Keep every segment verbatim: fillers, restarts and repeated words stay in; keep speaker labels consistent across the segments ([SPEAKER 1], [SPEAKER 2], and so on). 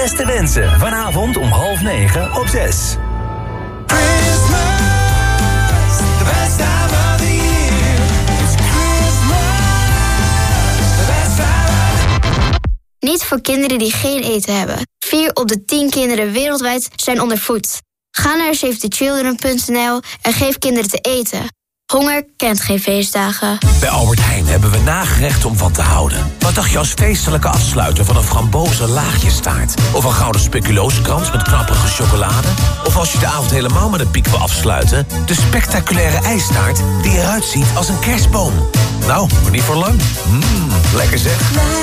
[SPEAKER 1] beste wensen. Vanavond om half negen op zes.
[SPEAKER 2] Christmas, the best time of the year. It's Christmas, the best time of...
[SPEAKER 3] Niet voor kinderen die geen eten hebben. Vier op de tien kinderen wereldwijd zijn ondervoed. Ga naar save the children punt n l en geef kinderen te eten. Honger kent geen feestdagen.
[SPEAKER 4] Bij Albert Heijn hebben we nagerechten om van te houden. Wat dacht je als feestelijke afsluiter van een frambozen laagjestaart? Of een gouden speculooskrans met knappige chocolade? Of als je de avond helemaal met een piek wil afsluiten... de spectaculaire ijstaart die eruit ziet als een kerstboom. Nou, maar niet voor lang. Mmm, lekker zeg.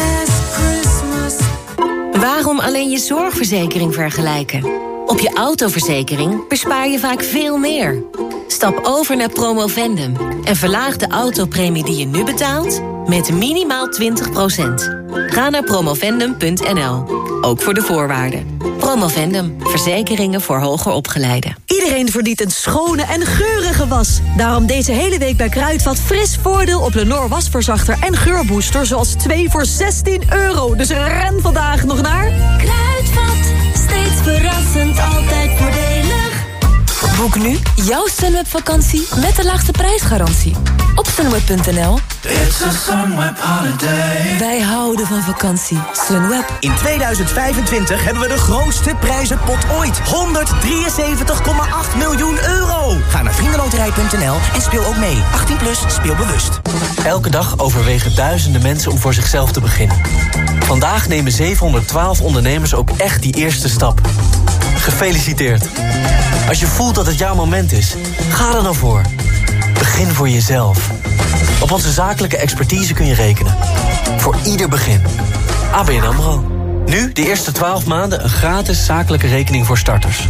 [SPEAKER 5] Waarom alleen je zorgverzekering vergelijken? Op je autoverzekering bespaar je vaak veel meer. Stap over naar Promovendum en verlaag de autopremie die je nu betaalt met minimaal twintig procent. Ga naar promovendum punt n l, ook voor de voorwaarden. Promovendum, verzekeringen voor hoger opgeleiden.
[SPEAKER 6] Iedereen verdient een schone en geurige was. Daarom deze hele week bij Kruidvat fris voordeel op Lenor wasverzachter en geurbooster... zoals twee voor zestien euro. Dus ren vandaag nog naar...
[SPEAKER 7] Kruidvat, steeds verrassend, altijd voordelig.
[SPEAKER 8] Boek nu jouw Sunweb-vakantie met de laagste prijsgarantie. Op sunweb punt n l.
[SPEAKER 2] It's a Sunweb holiday.
[SPEAKER 8] Wij houden van vakantie. Sunweb.
[SPEAKER 9] In tweeduizend vijfentwintig hebben we de grootste prijzenpot ooit. honderddrieënzeventig komma acht miljoen euro. Ga naar vriendenloterij punt n l en speel ook mee. achttien plus, speel bewust.
[SPEAKER 10] Elke dag overwegen duizenden mensen om voor zichzelf te beginnen. Vandaag nemen zevenhonderdtwaalf ondernemers ook echt die eerste stap. Gefeliciteerd. Als je voelt dat het jouw moment is, ga er dan voor. Begin voor jezelf. Op onze zakelijke expertise kun je rekenen. Voor ieder begin. A B N AMRO. Nu de eerste twaalf maanden een gratis zakelijke rekening voor starters.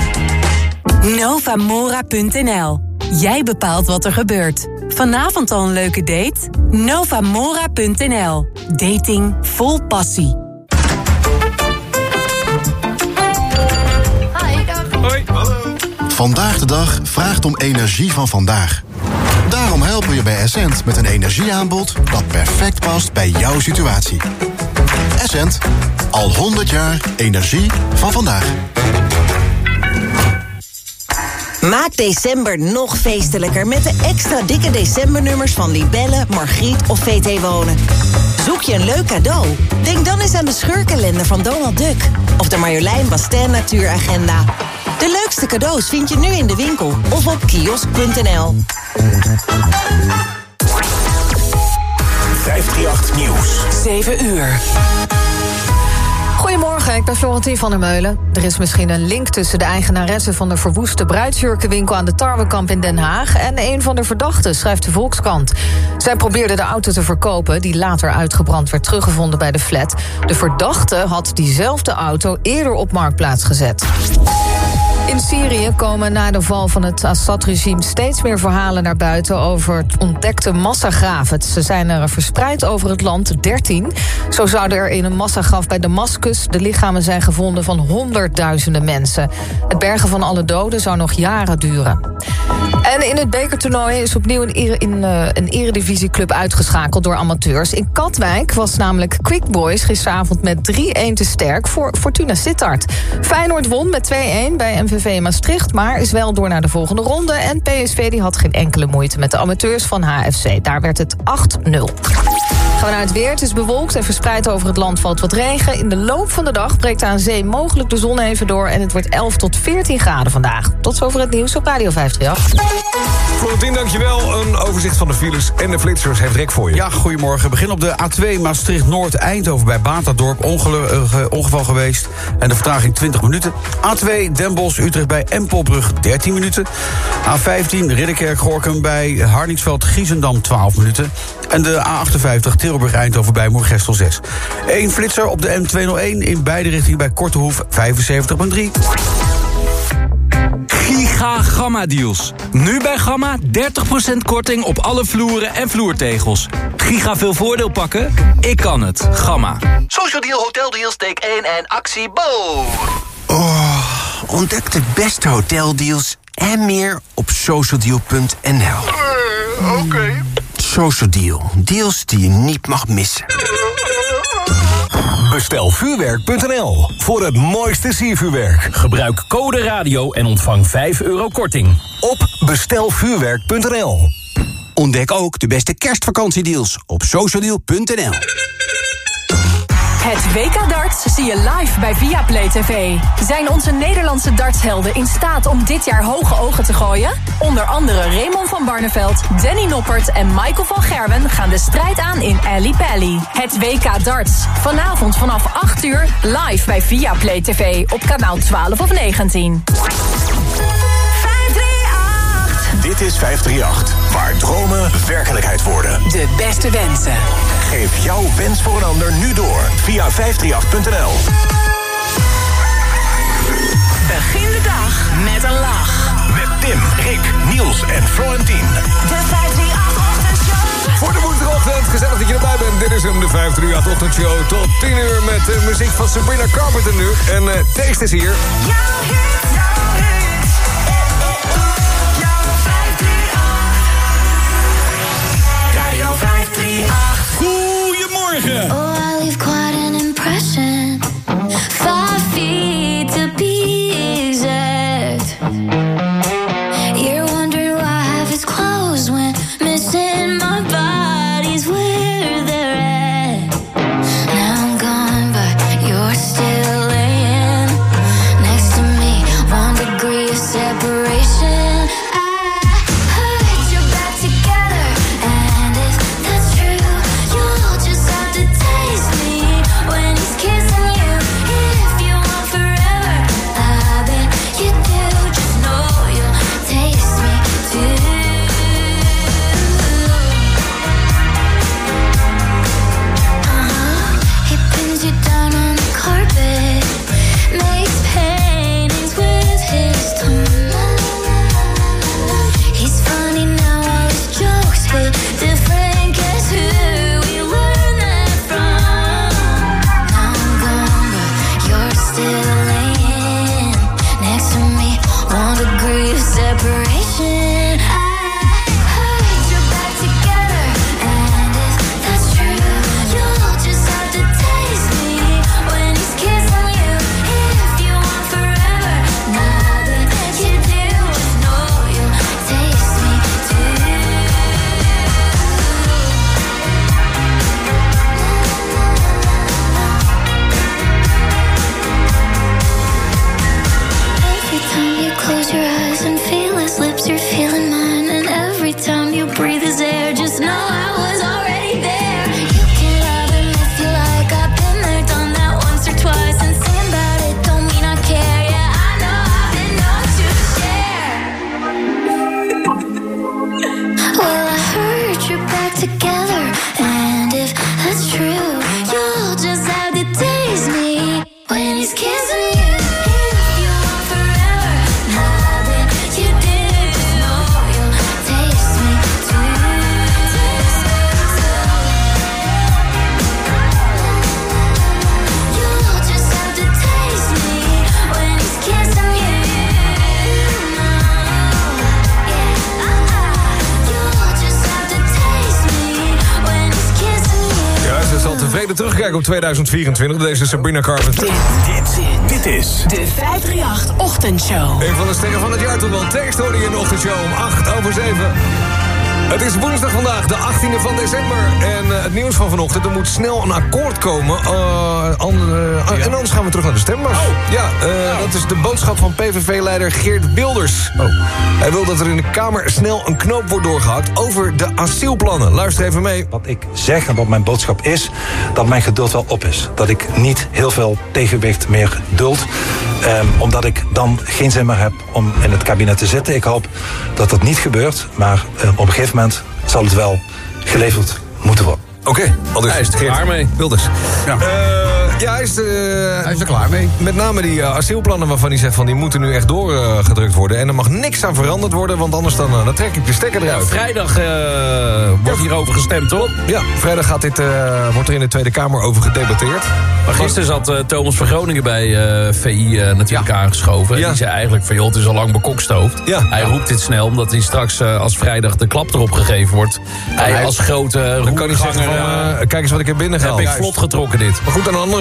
[SPEAKER 8] Novamora punt n l. Jij bepaalt wat er gebeurt. Vanavond al een leuke date? Novamora punt n l. Dating vol passie.
[SPEAKER 11] Hoi. Hallo. Vandaag de dag vraagt om energie van vandaag. Daarom helpen we je bij Essent met een energieaanbod dat perfect past bij jouw situatie. Essent, al honderd jaar energie van vandaag.
[SPEAKER 12] Maak december nog feestelijker met de extra dikke decembernummers van Libelle, Margriet of V T Wonen. Zoek je een leuk cadeau? Denk dan eens aan de scheurkalender van Donald Duck of de Marjolein Bastin Natuuragenda. De leukste cadeaus vind je nu in de winkel of op kiosk punt n l.
[SPEAKER 4] vijfhonderdachttien Nieuws.
[SPEAKER 8] zeven uur.
[SPEAKER 13] Goedemorgen, ik ben Florentien van der Meulen. Er is misschien een link tussen de eigenaresse van de verwoeste bruidsjurkenwinkel aan de Tarwekamp in Den Haag en een van de verdachten, schrijft de Volkskrant. Zij probeerde de auto te verkopen, die later uitgebrand werd teruggevonden bij de flat. De verdachte had diezelfde auto eerder op Marktplaats gezet. In Syrië komen na de val van het Assad-regime steeds meer verhalen naar buiten over ontdekte massagraven. Ze zijn er verspreid over het land, dertien. Zo zouden er in een massagraf bij Damascus de lichamen zijn gevonden van honderdduizenden mensen. Het bergen van alle doden zou nog jaren duren. En in het bekertoernooi is opnieuw een, ere, in, uh, een eredivisieclub uitgeschakeld door amateurs. In Katwijk was namelijk Quick Boys gisteravond met drie-een te sterk voor Fortuna Sittard. Feyenoord won met twee-een bij M V V Maastricht, maar is wel door naar de volgende ronde. En P S V die had geen enkele moeite met de amateurs van H F C. Daar werd het acht nul. Gaan we naar het weer. Het is bewolkt en verspreid over het land valt wat regen. In de loop van de dag breekt aan zee mogelijk de zon even door en het wordt elf tot veertien graden vandaag. Tot zover het nieuws op Radio vijfhonderdachttien.
[SPEAKER 14] Florentien, dankjewel. Een overzicht van de files en de flitsers heeft Rick voor je.
[SPEAKER 15] Ja, goedemorgen. Begin op de A twee Maastricht-Noord-Eindhoven bij Batadorp. Ongelu- uh, ongeval geweest. En de vertraging twintig minuten. A twee Den Bosch-Utrecht bij Empelbrug dertien minuten. A vijftien Ridderkerk-Gorkum bij Hardingsveld-Giezendam twaalf minuten. En de A achtenvijftig Tilburg-Eindhoven bij Moergestel zes. Eén flitser op de M tweehonderdéén in beide richtingen bij Kortehoef vijfenzeventig komma drie.
[SPEAKER 16] Giga Gamma Deals. Nu bij Gamma dertig procent korting op alle vloeren en vloertegels. Giga veel voordeel pakken? Ik kan het. Gamma.
[SPEAKER 17] Social Deal, Hotel Deals, take één en actie Bo.
[SPEAKER 18] Oh, ontdek de beste hoteldeals en meer op social deal punt n l.
[SPEAKER 17] Uh, Oké. Okay.
[SPEAKER 18] Social Deal. Deals die je niet mag missen.
[SPEAKER 1] bestel vuurwerk punt n l voor het mooiste siervuurwerk.
[SPEAKER 16] Gebruik code radio en ontvang vijf euro korting.
[SPEAKER 1] Op bestel vuurwerk punt n l.
[SPEAKER 18] Ontdek ook de beste kerstvakantiedeals op socialdeal punt n l.
[SPEAKER 19] Het W K Darts zie je live bij Viaplay T V. Zijn onze Nederlandse dartshelden in staat om dit jaar hoge ogen te gooien? Onder andere Raymond van Barneveld, Danny Noppert en Michael van Gerwen gaan de strijd aan in Ali Pally. Het W K Darts. Vanavond vanaf acht uur live bij Viaplay T V op kanaal twaalf of negentien.
[SPEAKER 1] Dit is vijf drie acht, waar dromen werkelijkheid worden.
[SPEAKER 8] De beste wensen.
[SPEAKER 1] Geef jouw wens voor een ander nu door via vijf drie acht punt n l.
[SPEAKER 8] Begin de dag met een lach.
[SPEAKER 1] Met Tim, Rick, Niels en Florentien.
[SPEAKER 8] De vijf drie acht ochtendshow.
[SPEAKER 14] Voor de woensdagochtend, gezellig dat je erbij bent. Dit is hem, de vijf drie acht ochtendshow. Tot tien uur met de muziek van Sabrina Carpenter nu. En uh, Taste is hier.
[SPEAKER 2] Jouw hit, jouw hit. Jouw vijf drie acht. Radio vijf drie acht.
[SPEAKER 14] Goedemorgen.
[SPEAKER 7] Oh, I leave quite an impression. Five feet to be exact. You're wondering why I have his clothes when missing my body's where they're at. Now I'm gone, but you're still laying next to me. One degree of separation. I heard you're back together, and if that's true, you'll just have to taste me when he's kissing you. If you want forever, I bet you do. Just know you'll taste me too. Uh-huh. He pins you down on the carpet, makes paintings with his tongue. He's funny now, all his jokes hit different. Guess who we learned that from? Now I'm gone, but you're still laying next to me. One degree of separation. I heard you're back together, and if that's true, you'll just have to taste me when he's kissing you. If you want forever, now that you do, just know you'll taste me too. Every time you close your eyes and feel his lips, you're feeling mine. And every time you breathe his air, just know I was already there. You can love him if you like. I've been there, done that once or twice. And singing about it don't mean I care. Yeah, I know I've been known to share. Well, I heard you're back together, and if that's true, you'll just have to taste me when he's kissing you. If you want forever, now that you do, just know you'll taste me too. You'll just have to taste me when he's kissing you. You'll just have to taste me when he's kissing you.
[SPEAKER 14] Ja, ze zal tevreden terugkijken op tweeduizend vierentwintig. Deze Sabrina Carpenter.
[SPEAKER 1] Dit, dit is
[SPEAKER 8] De vijf drie acht ochtendshow.
[SPEAKER 14] Een van de sterren van het jaar toch wel. Tekst hoorde je in de ochtendshow om acht over zeven. Het is woensdag vandaag, de achttiende van december. En uh, het nieuws van vanochtend, er moet snel een akkoord komen. Uh, andere, uh, en anders gaan we terug naar de stembus. Oh. Ja, uh, dat is de boodschap van P V V-leider Geert Wilders. Oh. Hij wil dat er in de Kamer snel een knoop wordt doorgehakt over de asielplannen. Luister even mee.
[SPEAKER 20] Wat ik zeg en wat mijn boodschap is, dat mijn geduld wel op is. Dat ik niet heel veel tegenwicht meer duld. Um, omdat ik dan geen zin meer heb om in het kabinet te zitten. Ik hoop dat dat niet gebeurt. Maar um, op een gegeven moment zal het wel geleverd moeten worden.
[SPEAKER 14] Oké, okay, al dus.
[SPEAKER 15] Hij is er klaar mee.
[SPEAKER 14] Wilders.
[SPEAKER 15] Ja.
[SPEAKER 14] Uh, ja, hij is, uh,
[SPEAKER 15] hij is er klaar mee.
[SPEAKER 14] Met name die uh, asielplannen waarvan hij zegt van die moeten nu echt doorgedrukt uh, worden. En er mag niks aan veranderd worden, want anders dan, uh, dan trek ik de stekker eruit.
[SPEAKER 16] Ja, vrijdag uh, wordt hierover gestemd, toch?
[SPEAKER 14] Ja, vrijdag gaat dit, uh, wordt er in de Tweede Kamer over gedebatteerd.
[SPEAKER 16] Maar gisteren zat uh, Thomas van Groningen bij uh, V I uh, natuurlijk ja. aangeschoven. Ja. Die zei eigenlijk van joh, het is al lang bekokstoofd. Ja. Hij roept dit snel, omdat hij straks uh, als vrijdag de klap erop gegeven wordt. Hij, hij als grote
[SPEAKER 14] dan kan hij zeggen van, uh, kijk eens wat ik er binnen gehaald.
[SPEAKER 16] Heb ik vlot getrokken dit.
[SPEAKER 14] Maar goed, aan de andere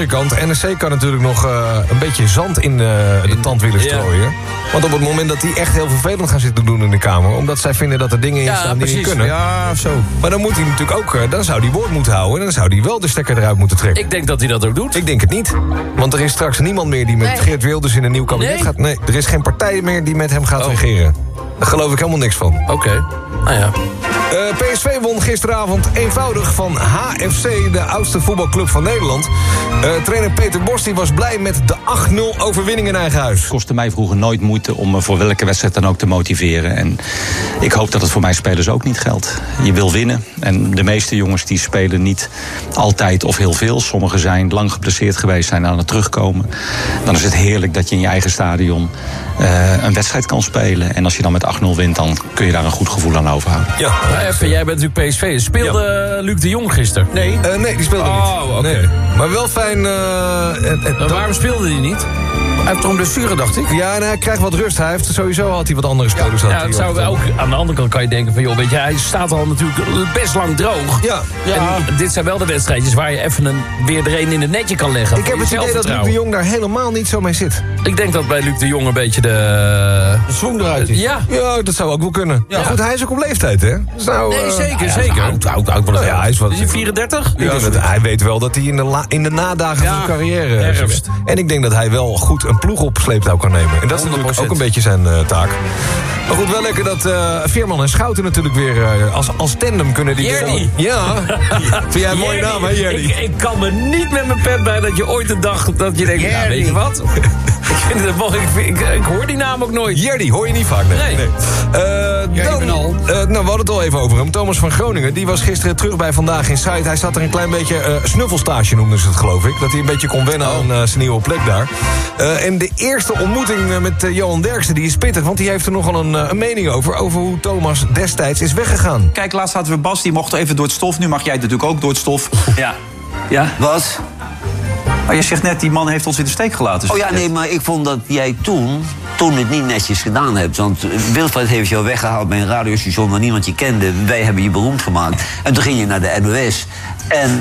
[SPEAKER 14] kant, N E C kan natuurlijk nog uh, een beetje zand in uh, de tand willen strooien. Ja. Want op het moment dat die echt heel vervelend gaan zitten doen in de Kamer, omdat zij vinden dat er dingen in ja, staan die precies. niet kunnen.
[SPEAKER 15] Ja, zo.
[SPEAKER 14] Maar dan moet hij natuurlijk ook, uh, dan zou hij woord moeten houden en dan zou hij wel de stekker eruit moeten trekken.
[SPEAKER 16] Ik denk dat hij dat ook doet.
[SPEAKER 14] Ik denk het niet. Want er is straks niemand meer die met nee. Geert Wilders in een nieuw kabinet nee. gaat. Nee, er is geen partij meer die met hem gaat oh. regeren. Daar geloof ik helemaal niks van.
[SPEAKER 16] Oké, okay. nou ja.
[SPEAKER 14] Uh, P S V won gisteravond eenvoudig van H F C, de oudste voetbalclub van Nederland. Uh, trainer Peter Bos die was blij met de acht nul overwinning in eigen huis.
[SPEAKER 21] Het kostte mij vroeger nooit moeite om me voor welke wedstrijd dan ook te motiveren. En ik hoop dat het voor mijn spelers ook niet geldt. Je wil winnen. En de meeste jongens die spelen niet altijd of heel veel. Sommigen zijn lang geblesseerd geweest, zijn aan het terugkomen. Dan is het heerlijk dat je in je eigen stadion uh, een wedstrijd kan spelen. En als je dan met acht nul wint, dan kun je daar een goed gevoel aan overhouden.
[SPEAKER 14] Ja.
[SPEAKER 16] Maar even, jij bent natuurlijk P S V. Speelde ja. Luc de Jong gisteren?
[SPEAKER 14] Nee. Uh, nee, die speelde
[SPEAKER 16] oh,
[SPEAKER 14] niet.
[SPEAKER 16] oké. Okay.
[SPEAKER 14] Nee. Maar wel fijn... Uh, uh, uh,
[SPEAKER 16] waarom speelde hij niet?
[SPEAKER 15] Hij heeft toch een blessure, dacht ik?
[SPEAKER 14] Ja, en hij krijgt wat rust. Hij heeft sowieso had hij wat andere spelers.
[SPEAKER 16] Ja, ja het zou ook, aan de andere kant kan je denken van, joh, weet je, hij staat al natuurlijk best lang droog.
[SPEAKER 14] Ja.
[SPEAKER 16] ja. En dit zijn wel de wedstrijdjes waar je even een, weer er een in het netje kan leggen.
[SPEAKER 14] Ik heb het idee dat Luc de Jong daar helemaal niet zo mee zit.
[SPEAKER 16] Ik denk dat bij Luc de Jong een beetje de...
[SPEAKER 15] de swoon eruit is.
[SPEAKER 16] Ja.
[SPEAKER 14] ja, dat zou ook wel kunnen. Ja. Maar goed, hij is ook op leeftijd, hè? Dus nou,
[SPEAKER 16] nee, zeker,
[SPEAKER 14] uh,
[SPEAKER 16] zeker.
[SPEAKER 14] Oud, oud, oud, oud, ja, hij is, wat,
[SPEAKER 16] is hij vierendertig?
[SPEAKER 14] Ja, dat, hij weet wel dat hij in de, la, in de nadagen ja. van zijn carrière herfst. En ik denk dat hij wel goed een ploeg op sleeptouw kan nemen. En dat is natuurlijk ook een beetje zijn uh, taak. Maar goed, wel lekker dat uh, Veerman en Schouten natuurlijk weer uh, als, als tandem kunnen die...
[SPEAKER 16] Jerdy.
[SPEAKER 14] Ja. Vind jij een mooie naam, hè, Jerdy?
[SPEAKER 16] Ik, ik kan me niet met mijn pet bij dat je ooit een dag dat je denkt, ja, nou, weet je wat? ik, vind het, ik, ik, ik hoor die naam ook nooit.
[SPEAKER 14] Jerdy, hoor je niet vaak, nee. nee. nee. Uh, dan, uh, nou, we hadden het al even over hem. Thomas van Groningen, die was gisteren terug bij Vandaag in Zuid. Hij zat er een klein beetje, uh, snuffelstage noemden ze het, geloof ik. Dat hij een beetje kon wennen oh. aan uh, zijn nieuwe plek daar. Uh, en de eerste ontmoeting uh, met uh, Johan Derksen, die is pittig, want die heeft er nogal een, uh, een mening over. Over hoe Thomas destijds is weggegaan.
[SPEAKER 22] Kijk, laatst hadden we Bas, die mocht even door het stof. Nu mag jij natuurlijk ook door het stof.
[SPEAKER 23] Ja.
[SPEAKER 22] Ja?
[SPEAKER 23] Wat?
[SPEAKER 22] Maar je zegt net, die man heeft ons in de steek gelaten.
[SPEAKER 23] Oh ja, nee, maar ik vond dat jij toen, toen het niet netjes gedaan hebt. Want Wilfred heeft jou weggehaald bij een radiostation waar niemand je kende. Wij hebben je beroemd gemaakt. En toen ging je naar de N O S. En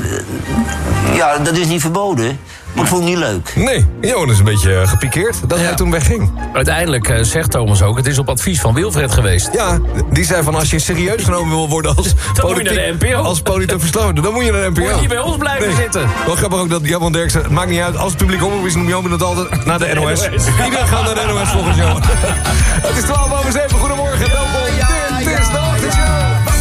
[SPEAKER 23] ja, dat is niet verboden. Maar ik vond het niet leuk.
[SPEAKER 14] Nee, Johan is een beetje gepikeerd dat ja. hij toen wegging.
[SPEAKER 16] Uiteindelijk uh, zegt Thomas ook, het is op advies van Wilfred geweest.
[SPEAKER 14] Ja, die zei van als je serieus genomen wil worden als politiek, als politiek verslaafde, dan moet je naar de N P O.
[SPEAKER 16] Moet je niet bij ons blijven nee. zitten.
[SPEAKER 14] Wel grappig ook dat Johan Derksen, het maakt niet uit, als het publiek omroep is, noem Johan het altijd naar de N O S. Iedereen gaat naar de N O S volgens Johan. Het is twaalf over zeven, goedemorgen, welkom. Ja, ja, dit is de ochtendshow.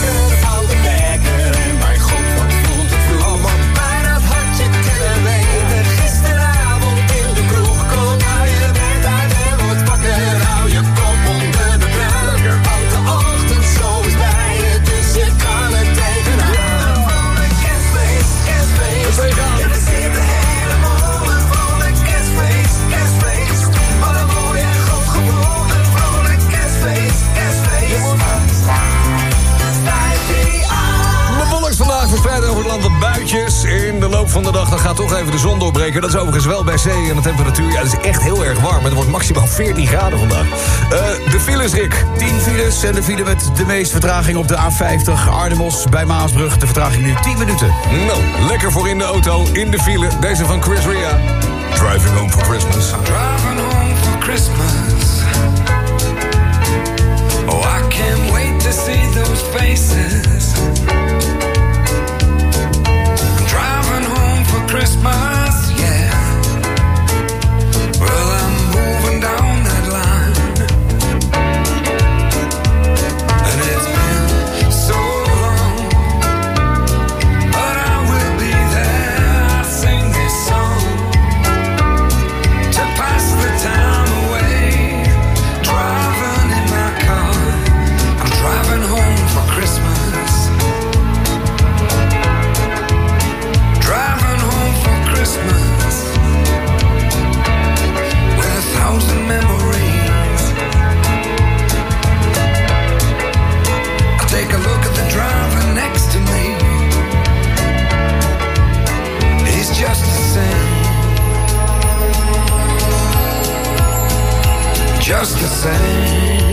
[SPEAKER 14] Verspreid over het land wat buitjes. In de loop van de dag dan gaat toch even de zon doorbreken. Dat is overigens wel bij zee. En de temperatuur, ja, dat is echt heel erg warm. Het wordt maximaal veertien graden vandaag. Uh, de files, Rick.
[SPEAKER 15] tien files en de file met de meeste vertraging op de A vijftig. Arnhem-Os bij Maasbrug. De vertraging nu tien minuten.
[SPEAKER 14] Nou, lekker voor in de auto, in de file. Deze van Chris Ria. Driving home for Christmas.
[SPEAKER 2] Driving home for Christmas. Oh, I can't wait to see those faces. Christmas, yeah. Well, I'm moving down that line, and it's been so long, but I will be there. I sing this song to pass the time away. Driving in my car, I'm driving home for Christmas. Driving home for Christmas with a thousand memories. I take a look at the driver next to me. He's just the same, just the same.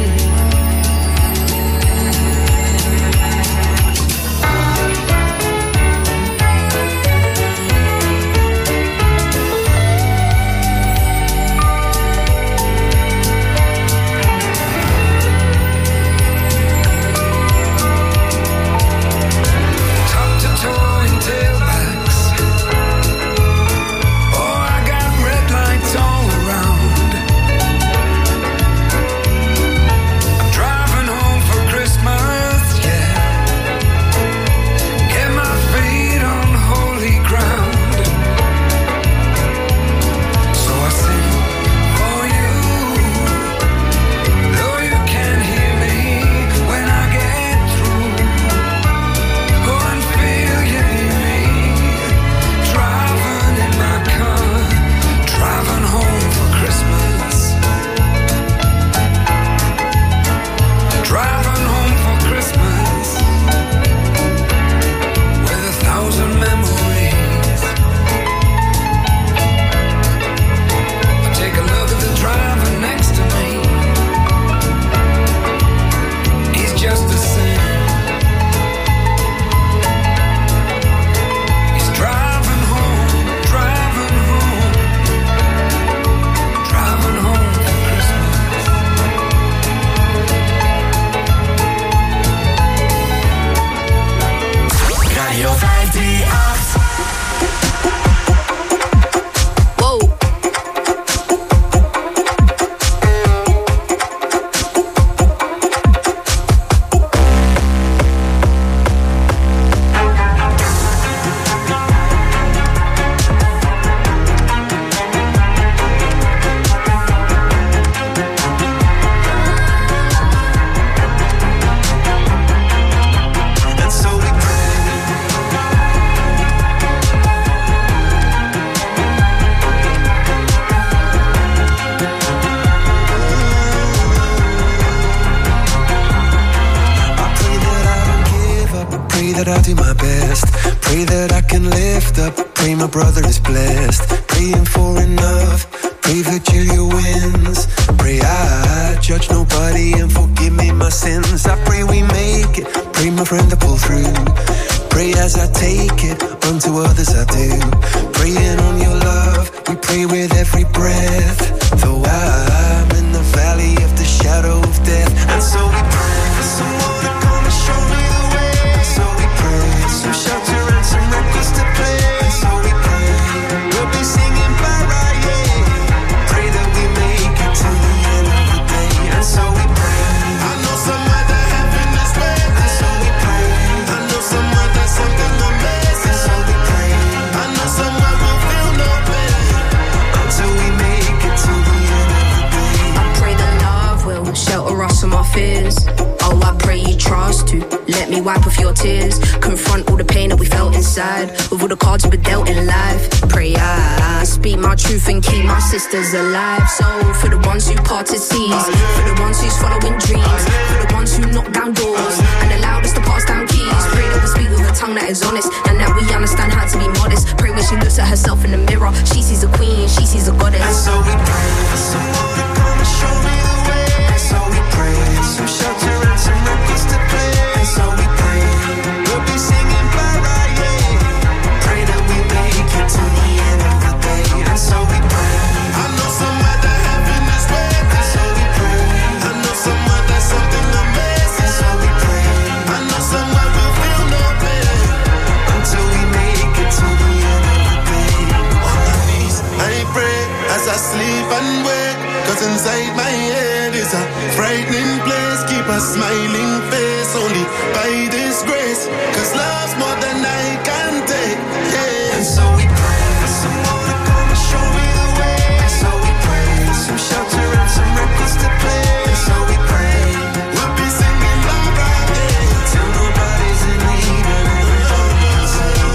[SPEAKER 3] that I'll do my best. Pray that I can lift up. Pray my brother is blessed. Praying for enough. Pray Virgilia wins. Pray I judge nobody and forgive me my sins. I pray we make it. Pray my friend to pull through. Pray as I take it, unto others I do. Praying on your love, we pray with every breath. Though I'm in the valley of the shadow of death. And so we pray for someone to come and show me the way. And so we pray for some shelter and some records to play. And so we pray, we'll be singing Mariah. Pray that we make it to the end of the day. And so we pray, I know somewhere that heaven is waiting. And so we pray, I know somewhere there's something amazing. So we pray, I know somewhere we'll feel no pain until we make it to the end of the day.
[SPEAKER 5] I pray that love will shelter us from our fears. Oh, I pray you trust to let me wipe off your tears. Confront all the pain that we felt inside with all the cards we've been dealt in life. Pray I speak my truth and keep my sisters alive. So for the ones who parted seas, for the ones who's following dreams, for the ones who knock down doors and allowed us to pass down keys. Pray that we speak with a tongue that is honest and that we understand how to be modest. Pray when she looks at herself in the mirror, she sees a queen, she sees a goddess.
[SPEAKER 3] And so we pray for someone to come and show me the way. And so we pray for some shelter and some records to play. And so we pray, we'll be singing Mariah. Pray that we make it to the end of the day. And so we pray, I know somewhere that heaven is waiting. And so we pray, I know somewhere there's something amazing. And so we pray, I know somewhere we'll feel no pain until we make it to the end of the day. On my knees, I pray as I sleep and wake. Cause inside my head is a frightening place. Keep a smiling face only by this grace. Cause love's more than I can take, yeah. And so we pray for someone to come and show me the way. And so we pray for some shelter and some records to play. And so we pray, we'll be singing Mariah till nobody's in need and everybody's saying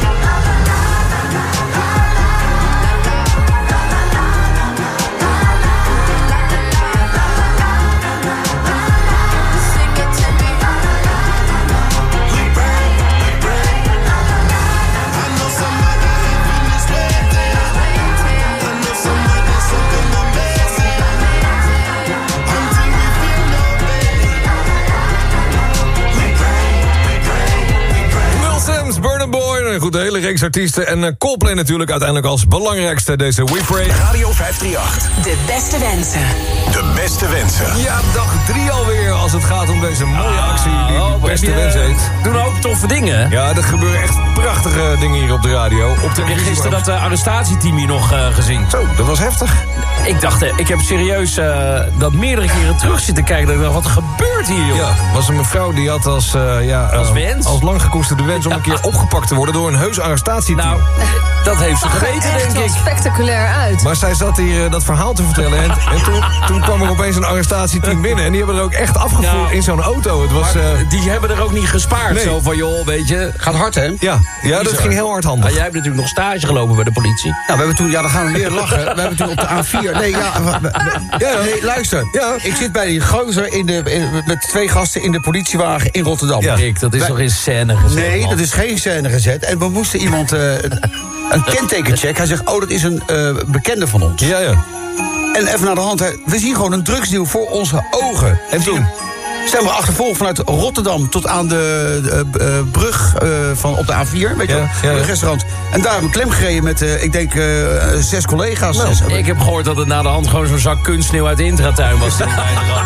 [SPEAKER 14] goed, de hele reeks artiesten. En uh, Coldplay natuurlijk uiteindelijk als belangrijkste deze We Pray.
[SPEAKER 1] Radio vijf drie acht.
[SPEAKER 8] De beste wensen.
[SPEAKER 1] De beste wensen.
[SPEAKER 14] Ja, dag drie alweer als het gaat om deze mooie actie die
[SPEAKER 16] oh,
[SPEAKER 14] de beste
[SPEAKER 16] je,
[SPEAKER 14] wens heet.
[SPEAKER 16] Doen ook toffe dingen.
[SPEAKER 14] Ja, er gebeuren echt prachtige dingen hier op de radio. Op
[SPEAKER 16] Heb je gisteren dat uh, arrestatieteam hier nog uh, gezien?
[SPEAKER 14] Zo, dat was heftig.
[SPEAKER 16] Ik dacht, uh, ik heb serieus uh, dat meerdere keren terug zitten kijken. Dat ik dacht, wat gebeurt hier, joh?
[SPEAKER 14] Ja, was een mevrouw die had als, uh, ja, uh,
[SPEAKER 16] als wens?
[SPEAKER 14] Als lang gekoesterde wens om een keer opgepakt te worden door een heus arrestatieteam.
[SPEAKER 16] Nou, dat heeft ze geweten, denk ik.
[SPEAKER 13] Het zag er spectaculair uit.
[SPEAKER 14] Maar zij zat hier uh, dat verhaal te vertellen. En, en toen, toen kwam er opeens een arrestatieteam binnen. En die hebben er ook echt afgevoerd nou, in zo'n auto. Het was, uh,
[SPEAKER 16] die hebben er ook niet gespaard.
[SPEAKER 14] Nee.
[SPEAKER 16] Zo van, joh, weet je.
[SPEAKER 15] Gaat hard, hè?
[SPEAKER 14] Ja, ja dat ging heel hard handig.
[SPEAKER 16] Maar jij hebt natuurlijk nog stage gelopen bij de politie.
[SPEAKER 15] Nou, we hebben toen, ja, dan gaan we weer lachen. We hebben toen op de A vier... Nee, ja, we, we, ja, nee luister. Ja. Ik zit bij die gozer in de, in, met twee gasten in de politiewagen in Rotterdam.
[SPEAKER 16] Ja. Rick, dat is Wij, toch in scène gezet?
[SPEAKER 15] Nee,
[SPEAKER 16] man.
[SPEAKER 15] dat is geen scène gezet. En we moesten iemand uh, een, een kentekencheck. Hij zegt, oh, dat is een uh, bekende van ons.
[SPEAKER 14] Ja, ja.
[SPEAKER 15] En even naar de hand, we zien gewoon een drugsdeal voor onze ogen. En toen zijn we achtervolgd vanuit Rotterdam tot aan de uh, uh, brug uh, van op de A vier, weet je wel, ja, ja, ja. Het restaurant. En daar hebben we klem gereden met, uh, ik denk, uh, zes collega's.
[SPEAKER 16] Nou, zes, ik heb gehoord dat het na de hand gewoon zo'n zak kunstsneeuw uit de intratuin was. Dat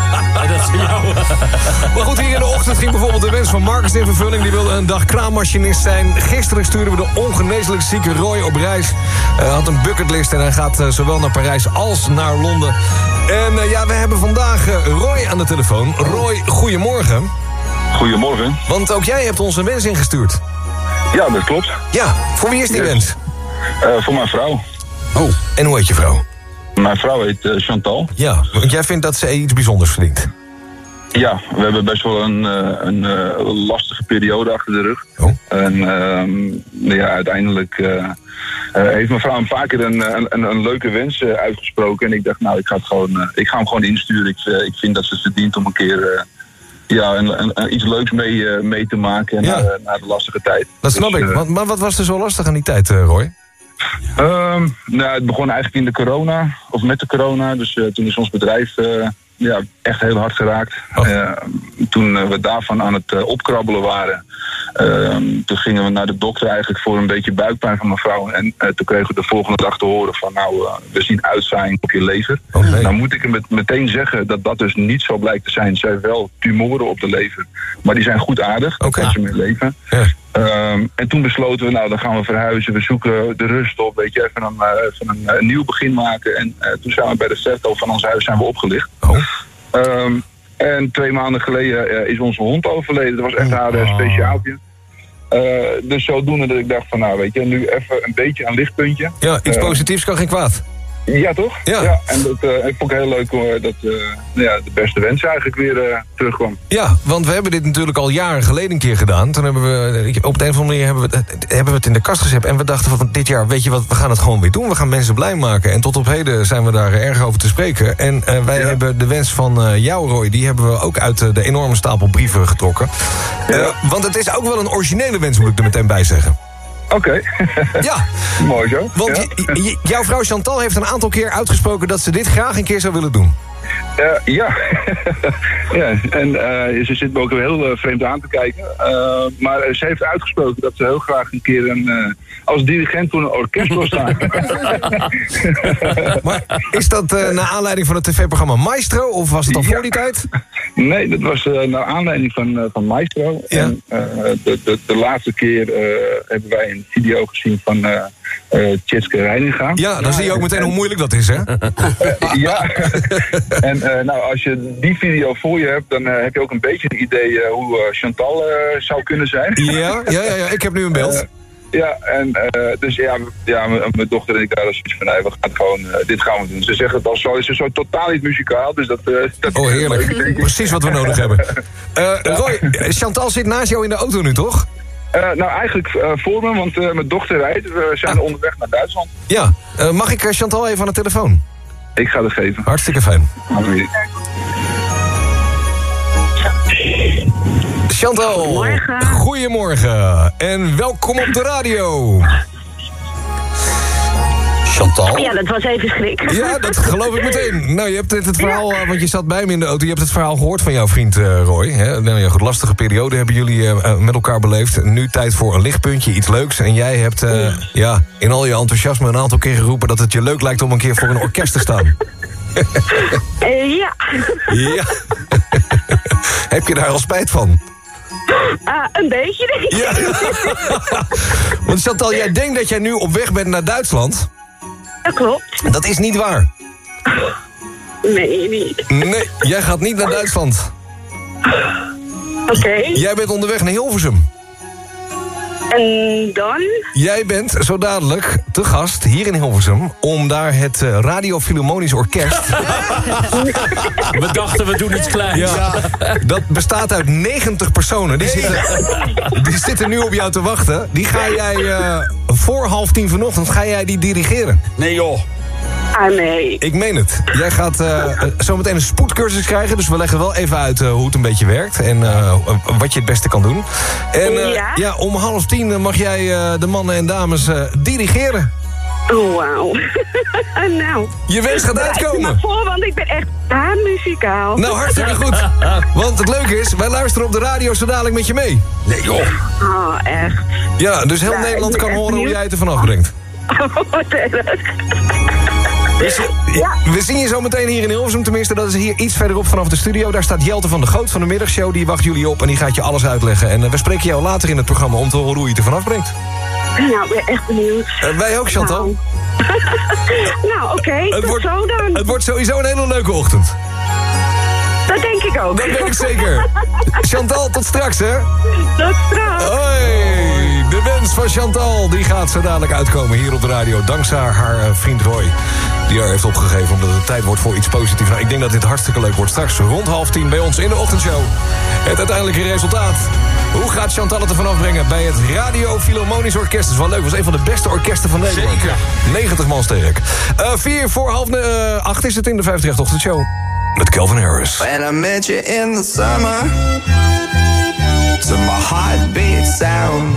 [SPEAKER 16] is jou.
[SPEAKER 14] Maar goed, hier in de ochtend ging bijvoorbeeld de wens van Marcus in vervulling. Die wilde een dag kraammachinist zijn. Gisteren stuurden we de ongeneeslijk zieke Roy op reis. Hij uh, had een bucketlist en hij gaat uh, zowel naar Parijs als naar Londen. En uh, ja, we hebben vandaag uh, Roy aan de telefoon. Roy, goedemorgen.
[SPEAKER 6] Goedemorgen.
[SPEAKER 14] Want ook jij hebt ons een wens ingestuurd.
[SPEAKER 6] Ja, dat klopt.
[SPEAKER 14] Ja, voor wie is die yes. wens?
[SPEAKER 6] Uh, voor mijn vrouw.
[SPEAKER 14] Oh, en hoe heet je vrouw?
[SPEAKER 6] Mijn vrouw heet uh, Chantal.
[SPEAKER 14] Ja, want jij vindt dat ze iets bijzonders verdient.
[SPEAKER 6] Ja, we hebben best wel een, een, een lastige periode achter de rug.
[SPEAKER 14] Oh.
[SPEAKER 6] En uh, ja, uiteindelijk uh, uh, heeft mijn vrouw een paar keer een, een, een leuke wens uh, uitgesproken. En ik dacht, nou, ik ga, het gewoon, uh, ik ga hem gewoon insturen. Ik, uh, ik vind dat ze het verdient om een keer uh, ja, en, en, en iets leuks mee, uh, mee te maken
[SPEAKER 14] Ja.
[SPEAKER 6] na, na de lastige tijd.
[SPEAKER 14] Dat snap
[SPEAKER 6] Dus,
[SPEAKER 14] ik.
[SPEAKER 6] uh,
[SPEAKER 14] Maar, maar wat was er zo lastig aan die tijd, uh, Roy?
[SPEAKER 6] Um, nou, het begon eigenlijk in de corona, of met de corona. Dus uh, toen is ons bedrijf uh, ja, echt heel hard geraakt.
[SPEAKER 14] Oh.
[SPEAKER 6] Uh, toen uh, we daarvan aan het uh, opkrabbelen waren, uh, toen gingen we naar de dokter eigenlijk voor een beetje buikpijn van mijn vrouw. En uh, toen kregen we de volgende dag te horen van nou, uh, we zien uitzaaiing op je lever.
[SPEAKER 14] Oh, nee.
[SPEAKER 6] Nou moet ik met, meteen zeggen dat dat dus niet zo blijkt te zijn. Ze heeft wel tumoren op de lever, maar die zijn goed aardig. Daar
[SPEAKER 14] Oké.
[SPEAKER 6] kan ze mee leven.
[SPEAKER 14] Ja.
[SPEAKER 6] Um, en toen besloten we, nou dan gaan we verhuizen, we zoeken de rust op, weet je, even een, uh, even een, uh, nieuw begin maken. En uh, toen zijn we bij de Serto van ons huis zijn we opgelicht.
[SPEAKER 14] Oh.
[SPEAKER 6] Um, en twee maanden geleden uh, is onze hond overleden, dat was echt haar uh, speciaaltje. Uh, dus zodoende dat ik dacht van nou weet je, nu even een beetje een lichtpuntje.
[SPEAKER 14] Ja, iets
[SPEAKER 6] Uh,
[SPEAKER 14] positiefs kan geen kwaad.
[SPEAKER 6] Ja, toch?
[SPEAKER 14] Ja.
[SPEAKER 6] En dat uh, ik vond ik heel leuk hoor, dat uh, nou ja, de beste wens eigenlijk weer uh, terugkwam.
[SPEAKER 14] Ja, want we hebben dit natuurlijk al jaren geleden een keer gedaan. Toen hebben we, op de een of andere manier hebben we, hebben we het in de kast gezet. En we dachten van dit jaar, weet je wat, we gaan het gewoon weer doen. We gaan mensen blij maken. En tot op heden zijn we daar erg over te spreken. En uh, wij
[SPEAKER 6] Ja.
[SPEAKER 14] hebben de wens van uh, jou, Roy, die hebben we ook uit uh, de enorme stapel brieven getrokken. Uh,
[SPEAKER 6] Ja.
[SPEAKER 14] Want het is ook wel een originele wens, moet ik er meteen bij zeggen.
[SPEAKER 6] Oké. Okay.
[SPEAKER 14] Ja.
[SPEAKER 6] Mooi zo.
[SPEAKER 14] Want
[SPEAKER 6] Ja.
[SPEAKER 14] j- j- jouw vrouw Chantal heeft een aantal keer uitgesproken dat ze dit graag een keer zou willen doen.
[SPEAKER 6] Uh, ja. ja, en uh, ze zit me ook heel uh, vreemd aan te kijken. Uh, maar uh, ze heeft uitgesproken dat ze heel graag een keer een, uh, als dirigent voor een orkest wil staan.
[SPEAKER 14] Maar is dat uh, naar aanleiding van het tv-programma Maestro? Of was het al voor die tijd?
[SPEAKER 6] Nee, dat was uh, naar aanleiding van, uh, van Maestro.
[SPEAKER 14] Ja.
[SPEAKER 6] En uh, de, de, de laatste keer uh, hebben wij een video gezien van uh, uh, Tjitske Reininga.
[SPEAKER 14] Ja, dan zie je ook meteen hoe moeilijk dat is, hè?
[SPEAKER 6] Ja, en uh, nou, als je die video voor je hebt, dan uh, heb je ook een beetje een idee uh, hoe uh, Chantal uh, zou kunnen zijn.
[SPEAKER 14] Ja, ja, ja, ja, ik heb nu een beeld.
[SPEAKER 6] Uh, ja, en uh, dus ja, m- ja, m- mijn dochter en ik daar zoiets van, nee, we gaan gewoon, uh, dit gaan we doen. Ze zeggen het al zo, is ze zo totaal niet muzikaal, dus dat... Uh, dat
[SPEAKER 14] Oh, heerlijk. Precies wat we nodig hebben. Uh, Roy, Chantal zit naast jou in de auto nu, toch?
[SPEAKER 6] Uh, nou, eigenlijk uh, voor me, want uh, mijn dochter rijdt. We zijn
[SPEAKER 14] Ah.
[SPEAKER 6] onderweg naar Duitsland.
[SPEAKER 14] Ja, uh, mag ik uh, Chantal even aan de telefoon?
[SPEAKER 6] Ik ga het geven.
[SPEAKER 14] Hartstikke fijn. Chantal,
[SPEAKER 9] Goedemorgen.
[SPEAKER 14] Goedemorgen en welkom op de radio. Chantal?
[SPEAKER 9] Ja, dat was even schrik.
[SPEAKER 14] Ja, dat geloof ik meteen. Nou, je hebt het, het verhaal, uh, want je zat bij me in de auto, je hebt het verhaal gehoord van jouw vriend uh, Roy. Hè? Nou ja, goed, lastige periode hebben jullie uh, met elkaar beleefd. Nu tijd voor een lichtpuntje, iets leuks. En jij hebt uh, ja, in al je enthousiasme een aantal keer geroepen dat het je leuk lijkt om een keer voor een orkest te staan.
[SPEAKER 9] Uh, ja.
[SPEAKER 14] Ja. Heb je daar al spijt van?
[SPEAKER 9] Uh, een beetje, denk ik.
[SPEAKER 14] Ja. Want Chantal, jij denkt dat jij nu op weg bent naar Duitsland.
[SPEAKER 9] Dat klopt.
[SPEAKER 14] Dat is niet waar.
[SPEAKER 9] Nee, niet.
[SPEAKER 14] Nee, jij gaat niet naar Duitsland.
[SPEAKER 9] Oké. Okay.
[SPEAKER 14] Jij bent onderweg naar Hilversum.
[SPEAKER 9] En dan?
[SPEAKER 14] Jij bent zo dadelijk te gast hier in Hilversum om daar het uh, Radio Philharmonisch Orkest...
[SPEAKER 16] We dachten, we doen iets kleins.
[SPEAKER 14] Ja, dat bestaat uit negentig personen. Die zitten, die zitten nu op jou te wachten. Die ga jij uh, voor half tien vanochtend ga jij die dirigeren.
[SPEAKER 22] Nee joh.
[SPEAKER 9] Ah, nee.
[SPEAKER 14] Ik meen het. Jij gaat uh, zometeen een spoedcursus krijgen. Dus we leggen wel even uit uh, hoe het een beetje werkt. En uh, wat je het beste kan doen. En uh,
[SPEAKER 9] ja?
[SPEAKER 14] ja, om half tien mag jij uh, de mannen en dames uh, dirigeren.
[SPEAKER 9] Oh, wauw. Nou.
[SPEAKER 14] Je wens gaat uitkomen.
[SPEAKER 9] Ik me voor, want ik ben echt muzikaal.
[SPEAKER 14] Nou, hartstikke goed. Want het leuke is, wij luisteren op de radio zo dadelijk met je mee.
[SPEAKER 22] Nee joh.
[SPEAKER 9] Oh, echt.
[SPEAKER 14] Ja, dus heel
[SPEAKER 9] ja,
[SPEAKER 14] Nederland kan horen
[SPEAKER 9] nieuw.
[SPEAKER 14] hoe jij het ervan afbrengt.
[SPEAKER 9] Oh, wat erg.
[SPEAKER 14] Ja. We zien je zo meteen hier in Hilversum. Tenminste, dat is hier iets verderop vanaf de studio. Daar staat Jelte van de Goot van de middagshow. Die wacht jullie op en die gaat je alles uitleggen. En uh, we spreken jou later in het programma om te horen hoe je het ervan afbrengt.
[SPEAKER 9] Nou, ik ben echt benieuwd.
[SPEAKER 14] Uh, wij ook, Chantal.
[SPEAKER 9] Nou, nou oké. Okay, tot
[SPEAKER 14] wordt,
[SPEAKER 9] zo dan.
[SPEAKER 14] Het wordt sowieso een hele leuke ochtend.
[SPEAKER 9] Dat denk ik ook.
[SPEAKER 14] Dat weet ik zeker. Chantal, tot straks, hè?
[SPEAKER 9] Tot straks.
[SPEAKER 14] Hoi. De wens van Chantal, die gaat zo dadelijk uitkomen hier op de radio. Dankzij haar uh, vriend Roy. Die haar heeft opgegeven omdat het tijd wordt voor iets positiefs. Nou, ik denk dat dit hartstikke leuk wordt. Straks rond half tien bij ons in de ochtendshow. Het uiteindelijke resultaat. Hoe gaat Chantal het ervan afbrengen bij het Radio Philharmonisch Orkest? Dat is wel leuk. Het was een van de beste orkesten van Nederland.
[SPEAKER 22] Zeker.
[SPEAKER 14] negentig man sterk. Uh, vier voor half uh, acht is het in de vijfendertig ochtendshow. met Calvin Harris.
[SPEAKER 3] When I met you in the summer, to my heartbeat sound,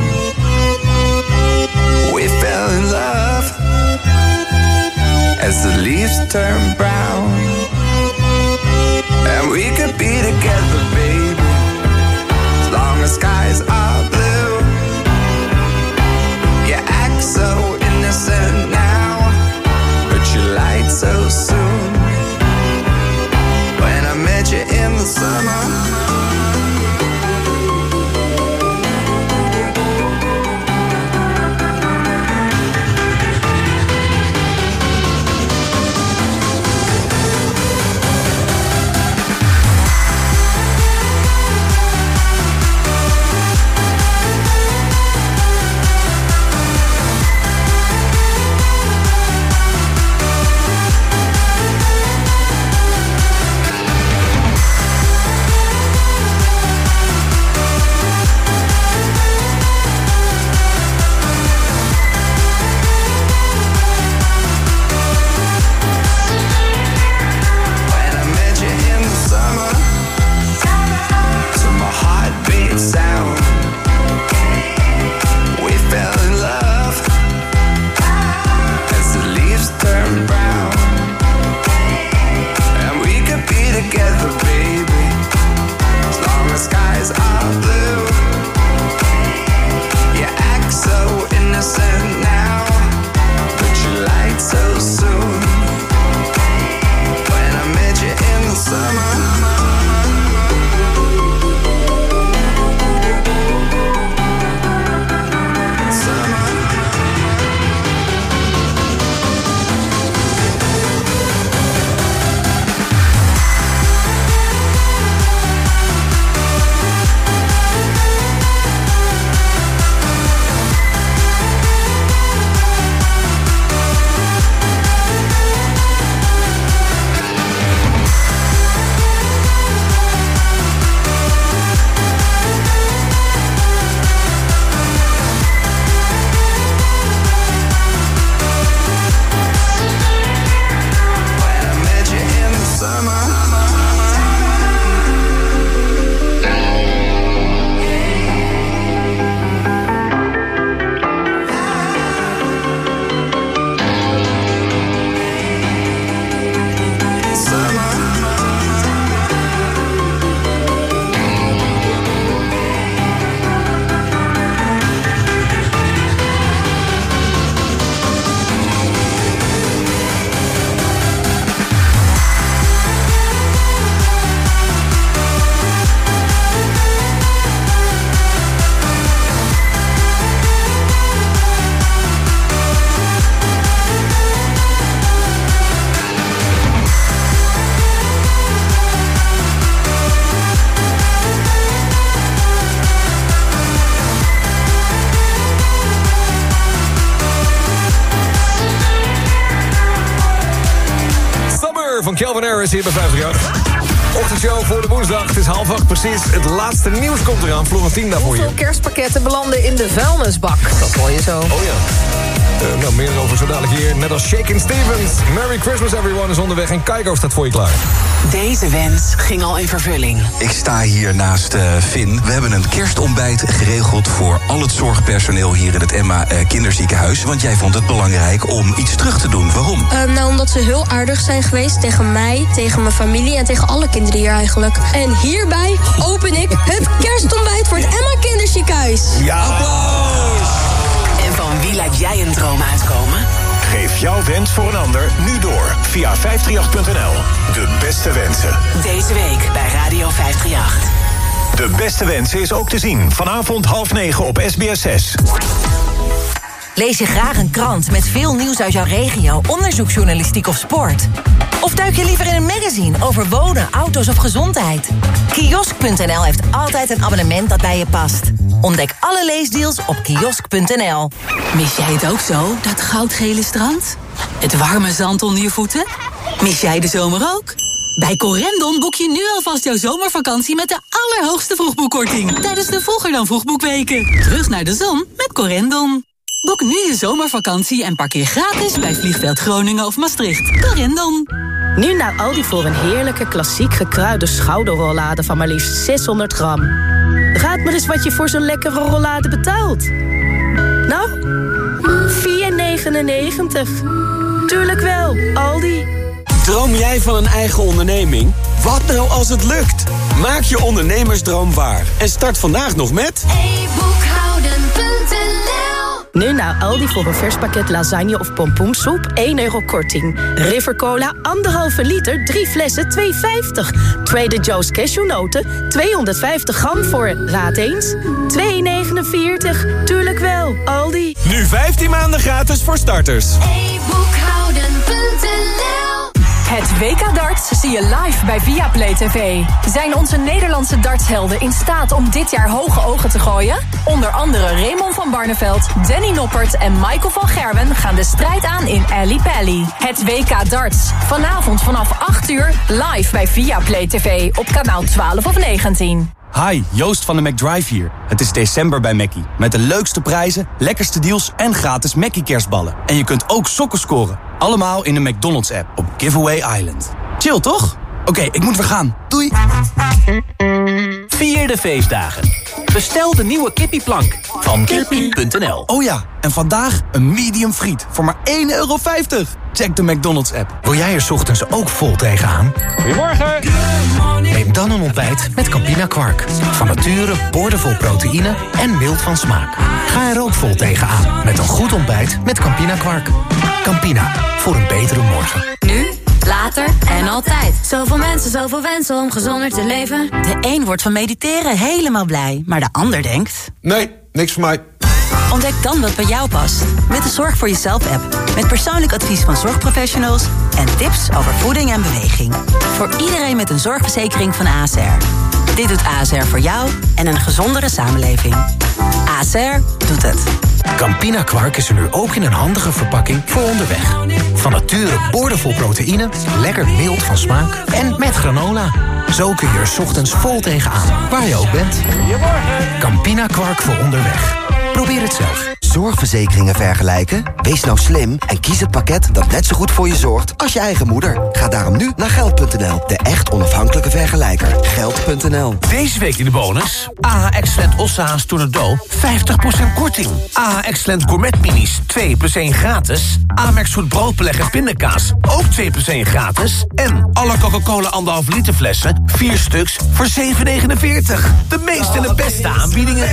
[SPEAKER 3] we fell in love as the leaves turn brown, and we could be together, baby, as long as skies are blue. You act so innocent now, but you lied so soon. When I met you in the summer,
[SPEAKER 14] van Calvin Harris hier bij vijfendertig. Ochtendshow voor de woensdag. Het is half acht precies. Het laatste nieuws komt eraan. Florentien daarvoor je.
[SPEAKER 13] Hoeveel kerstpakketten belanden in de vuilnisbak? Dat hoor je zo.
[SPEAKER 14] Oh ja. Uh, nou, meer over zo dadelijk hier. Net als Shakin' Stevens. Merry Christmas everyone is onderweg en Keiko staat voor je klaar.
[SPEAKER 10] Deze wens ging al in vervulling.
[SPEAKER 11] Ik sta hier naast uh, Finn. We hebben een kerstontbijt geregeld voor al het zorgpersoneel hier in het Emma uh, kinderziekenhuis. Want jij vond het belangrijk om iets terug te doen. Waarom?
[SPEAKER 12] Uh, nou, omdat ze heel aardig zijn geweest tegen mij, tegen mijn familie en tegen alle kinderen hier eigenlijk. En hierbij open ik het kerstontbijt voor het Emma kinderziekenhuis.
[SPEAKER 14] Ja! Applaus!
[SPEAKER 10] En van wie laat jij een droom uitkomen?
[SPEAKER 1] Geef jouw wens voor een ander nu door via vijf drie acht punt n l. De beste wensen.
[SPEAKER 10] Deze week bij Radio vijf drie acht.
[SPEAKER 1] De beste wensen is ook te zien vanavond half negen op S B S zes.
[SPEAKER 24] Lees je graag een krant met veel nieuws uit jouw regio, onderzoeksjournalistiek of sport? Of duik je liever in een magazine over wonen, auto's of gezondheid? Kiosk punt n l heeft altijd een abonnement dat bij je past. Ontdek alle leesdeals op kiosk punt n l.
[SPEAKER 25] Mis jij het ook zo, dat goudgele strand? Het warme zand onder je voeten? Mis jij de zomer ook? Bij Corendon boek je nu alvast jouw zomervakantie met de allerhoogste vroegboekkorting tijdens de Vroeger dan Vroegboekweken. Terug naar de zon met Corendon. Boek nu je zomervakantie en parkeer gratis bij Vliegveld Groningen of Maastricht. Corendon.
[SPEAKER 4] Nu naar Aldi voor een heerlijke klassiek gekruide schouderrollade van maar liefst zeshonderd gram. Raad maar eens wat je voor zo'n lekkere rollade betaalt. Nou, vier negenennegentig. Tuurlijk wel, Aldi.
[SPEAKER 7] Droom jij van een eigen onderneming? Wat nou als het lukt? Maak je ondernemersdroom waar en start vandaag nog met
[SPEAKER 5] e boekhouden punt n l.
[SPEAKER 4] Nu naar Aldi voor een vers pakket lasagne of pompoensoep, één euro korting. River Cola, anderhalve liter, drie flessen, twee vijftig. Trader Joe's cashewnoten, tweehonderdvijftig gram voor, raad eens, twee negenenveertig. Tuurlijk wel, Aldi.
[SPEAKER 7] nu vijftien maanden gratis voor starters.
[SPEAKER 5] e boekhouden punt n l.
[SPEAKER 24] Het W K Darts zie je live bij Viaplay T V. Zijn onze Nederlandse dartshelden in staat om dit jaar hoge ogen te gooien? Onder andere Raymond van Barneveld, Danny Noppert en Michael van Gerwen gaan de strijd aan in Ali Pally. Het W K Darts, vanavond vanaf acht uur live bij Viaplay T V op kanaal twaalf of negentien.
[SPEAKER 17] Hi, Joost van de McDrive hier. Het is december bij Mackie. Met de leukste prijzen, lekkerste deals en gratis Mackie kerstballen. En je kunt ook sokken scoren. Allemaal in de McDonald's app op Giveaway Island. Chill, toch? Oké, okay, ik moet weer gaan. Doei!
[SPEAKER 18] Vier de feestdagen. Bestel de nieuwe kippieplank van kippie punt n l.
[SPEAKER 17] Oh ja, en vandaag een medium friet voor maar één euro vijftig. Check de McDonald's app.
[SPEAKER 19] Wil jij er 's ochtends ook vol tegenaan?
[SPEAKER 18] Goedemorgen.
[SPEAKER 19] Neem dan een ontbijt met Campina Kwark. Van nature boordevol proteïne en mild van smaak. Ga er ook vol tegenaan met een goed ontbijt met Campina Kwark. Campina, voor een betere morgen.
[SPEAKER 24] Nu, later en altijd. Zoveel mensen, zoveel wensen om gezonder te leven. De een wordt van mediteren helemaal blij, maar de ander denkt...
[SPEAKER 14] Nee, niks voor mij.
[SPEAKER 24] Ontdek dan wat bij jou past. Met de Zorg voor Jezelf-app. Met persoonlijk advies van zorgprofessionals en tips over voeding en beweging. Voor iedereen met een zorgverzekering van A S R. Dit doet A S R voor jou en een gezondere samenleving. A S R doet het.
[SPEAKER 19] Campina Kwark is er nu ook in een handige verpakking voor onderweg. Van nature boordevol proteïne, lekker mild van smaak en met granola. Zo kun je er 's ochtends vol tegenaan, waar je ook bent. Campina Kwark voor onderweg. Probeer het zelf.
[SPEAKER 26] Zorgverzekeringen vergelijken? Wees nou slim en kies het pakket dat net zo goed voor je zorgt als je eigen moeder. Ga daarom nu naar geld punt n l, de echt onafhankelijke vergelijker. geld punt n l.
[SPEAKER 18] Deze week in de bonus. A H Excellent Ossa's Tournedo, vijftig procent korting. A H Excellent Gourmet Minis, twee plus één gratis. Amerks Goed Broodbeleg en pindakaas, ook twee plus één gratis. En alle Coca-Cola anderhalf liter flessen, vier stuks voor zeven negenenveertig. De meeste en de beste aanbiedingen.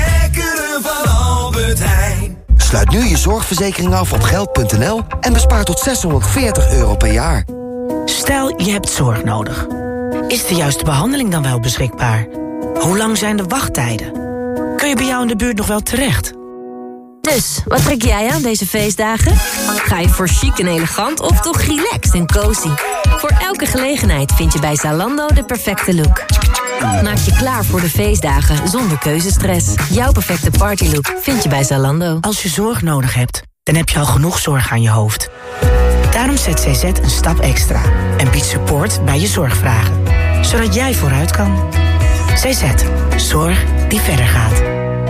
[SPEAKER 3] van Albert Heijn.
[SPEAKER 26] Sluit nu je zorgverzekering af op geld punt n l en bespaar tot zeshonderdveertig euro per jaar.
[SPEAKER 27] Stel, je hebt zorg nodig. Is de juiste behandeling dan wel beschikbaar? Hoe lang zijn de wachttijden? Kun je bij jou in de buurt nog wel terecht?
[SPEAKER 24] Dus, wat trek jij aan deze feestdagen? Ga je voor chic en elegant of toch relaxed en cozy? Voor elke gelegenheid vind je bij Zalando de perfecte look. Maak je klaar voor de feestdagen zonder keuzestress. Jouw perfecte partylook vind je bij Zalando.
[SPEAKER 27] Als je zorg nodig hebt, dan heb je al genoeg zorg aan je hoofd. Daarom zet C Z een stap extra en biedt support bij je zorgvragen. Zodat jij vooruit kan. C Z. Zorg die verder gaat.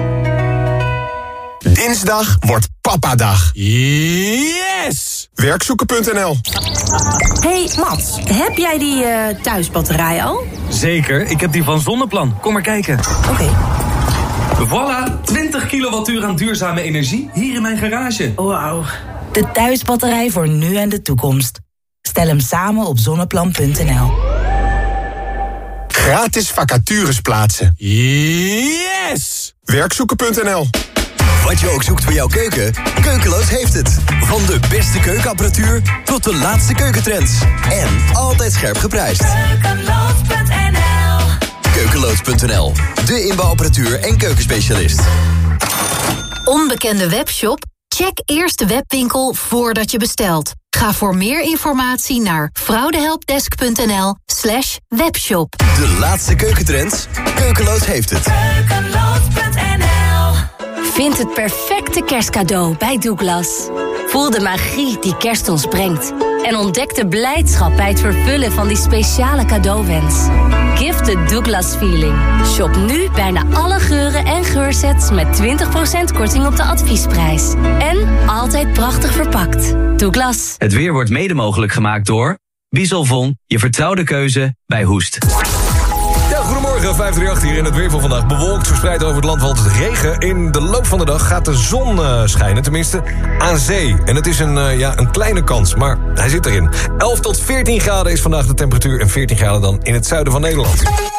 [SPEAKER 28] Dinsdag wordt papadag. Yes! Werkzoeken punt n l.
[SPEAKER 24] Hey Mats, heb jij die uh, thuisbatterij al?
[SPEAKER 29] Zeker, ik heb die van Zonneplan. Kom maar kijken.
[SPEAKER 24] Oké. Okay.
[SPEAKER 29] Voilà, twintig kilowattuur aan duurzame energie hier in mijn garage.
[SPEAKER 27] Wauw. De thuisbatterij voor nu en de toekomst. Stel hem samen op zonneplan punt n l.
[SPEAKER 28] Gratis vacatures plaatsen. Yes! Werkzoeken punt n l.
[SPEAKER 30] Wat je ook zoekt voor jouw keuken, Keukeloos heeft het. Van de beste keukenapparatuur tot de laatste keukentrends. En altijd scherp geprijsd.
[SPEAKER 3] Keukeloos punt n l.
[SPEAKER 30] Keukeloos punt n l, de inbouwapparatuur en keukenspecialist.
[SPEAKER 24] Onbekende webshop? Check eerst de webwinkel voordat je bestelt. Ga voor meer informatie naar fraudehelpdesk punt n l slash webshop.
[SPEAKER 30] De laatste keukentrends, Keukeloos heeft het.
[SPEAKER 3] Keukeloos punt n l.
[SPEAKER 24] Vind het perfecte kerstcadeau bij Douglas. Voel de magie die kerst ons brengt. En ontdek de blijdschap bij het vervullen van die speciale cadeauwens. Gift the Douglas feeling. Shop nu bijna alle geuren en geursets met twintig procent korting op de adviesprijs. En altijd prachtig verpakt. Douglas.
[SPEAKER 31] Het weer wordt mede mogelijk gemaakt door
[SPEAKER 2] Wieselvon, je vertrouwde keuze bij Hoest.
[SPEAKER 14] Ja, goedemorgen, vijf drie acht hier in het weer van vandaag. Bewolkt, verspreid over het land valt het regen. In de loop van de dag gaat de zon uh, schijnen, tenminste aan zee. En het is een, uh, ja, een kleine kans, maar hij zit erin. elf tot veertien graden is vandaag de temperatuur en veertien graden dan in het zuiden van Nederland.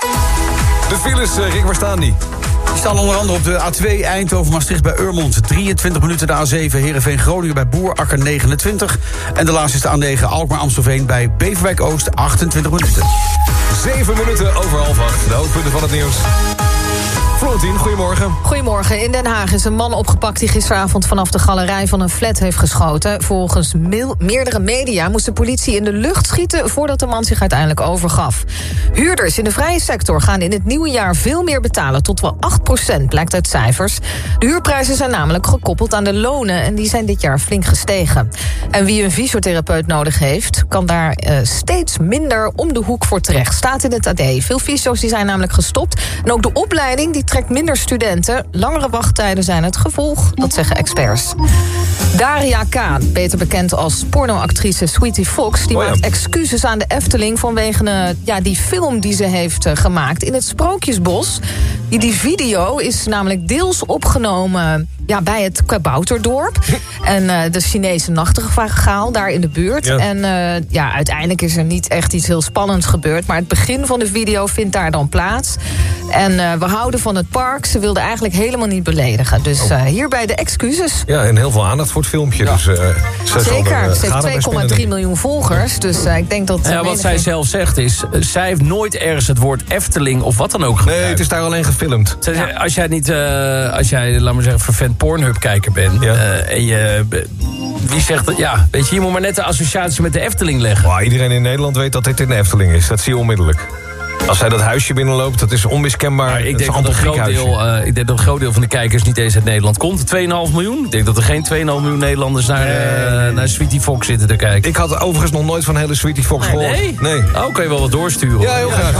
[SPEAKER 14] De files, uh, Rick, waar staan die?
[SPEAKER 6] Die staan onder andere op de A twee Eindhoven-Maastricht bij Urmond. drieëntwintig minuten de A zeven Heerenveen-Groningen bij Boerakker negenentwintig. En de laatste is de A negen Alkmaar-Amstelveen bij Beverwijk-Oost achtentwintig minuten.
[SPEAKER 14] Zeven minuten over half acht. De hoofdpunten van het nieuws. Florentien, goedemorgen.
[SPEAKER 13] Goedemorgen. In Den Haag is een man opgepakt die gisteravond vanaf de galerij van een flat heeft geschoten. Volgens me- meerdere media moest de politie in de lucht schieten voordat de man zich uiteindelijk overgaf. Huurders in de vrije sector gaan in het nieuwe jaar veel meer betalen, tot wel acht procent blijkt uit cijfers. De huurprijzen zijn namelijk gekoppeld aan de lonen en die zijn dit jaar flink gestegen. En wie een fysiotherapeut nodig heeft, kan daar uh, steeds minder om de hoek voor terecht. Staat in het A D. Veel fysio's die zijn namelijk gestopt. En ook de opleiding die trekt minder studenten. Langere wachttijden zijn het gevolg, dat zeggen experts. Daria K., beter bekend als pornoactrice Sweetie Fox, die oh ja. maakt excuses aan de Efteling vanwege uh, ja, die film die ze heeft uh, gemaakt in het Sprookjesbos. Die, die video is namelijk deels opgenomen ja, bij het Kabouterdorp en uh, de Chinese nachtegaal daar in de buurt. Ja. En uh, ja, uiteindelijk is er niet echt iets heel spannends gebeurd, maar het begin van de video vindt daar dan plaats. En uh, we houden van het park. Ze wilden eigenlijk helemaal niet beledigen. Dus uh, hierbij de excuses.
[SPEAKER 14] Ja, en heel veel aandacht voor het filmpje. Ja. Dus, uh,
[SPEAKER 13] Zeker, er, uh, ze heeft twee komma drie miljoen volgers. Dus uh, ik denk dat...
[SPEAKER 8] Ja, wat zij zelf zegt is, uh, zij heeft nooit ergens het woord Efteling of wat dan ook gebruikt.
[SPEAKER 14] Nee, het is daar alleen gefilmd.
[SPEAKER 8] Zij, ja. Als jij niet, uh, als jij, laat maar zeggen, vervent Pornhub-kijker bent... Ja. Uh, en je... Wie zegt dat? Ja, weet je, je moet maar net de associatie met de Efteling leggen.
[SPEAKER 14] Wow, iedereen in Nederland weet dat dit in de Efteling is. Dat zie je onmiddellijk. Als hij dat huisje binnenloopt, dat is onmiskenbaar.
[SPEAKER 8] Maar ik, denk dat een groot deel, uh, ik denk dat een groot deel van de kijkers niet eens uit Nederland komt. twee komma vijf miljoen. Ik denk dat er geen twee komma vijf miljoen Nederlanders naar, nee. uh, naar Sweetie Fox zitten te kijken.
[SPEAKER 14] Ik had overigens nog nooit van hele Sweetie Fox gehoord.
[SPEAKER 8] Nee?
[SPEAKER 14] Nee.
[SPEAKER 8] Oh, kan je wel wat doorsturen.
[SPEAKER 14] Ja, heel graag.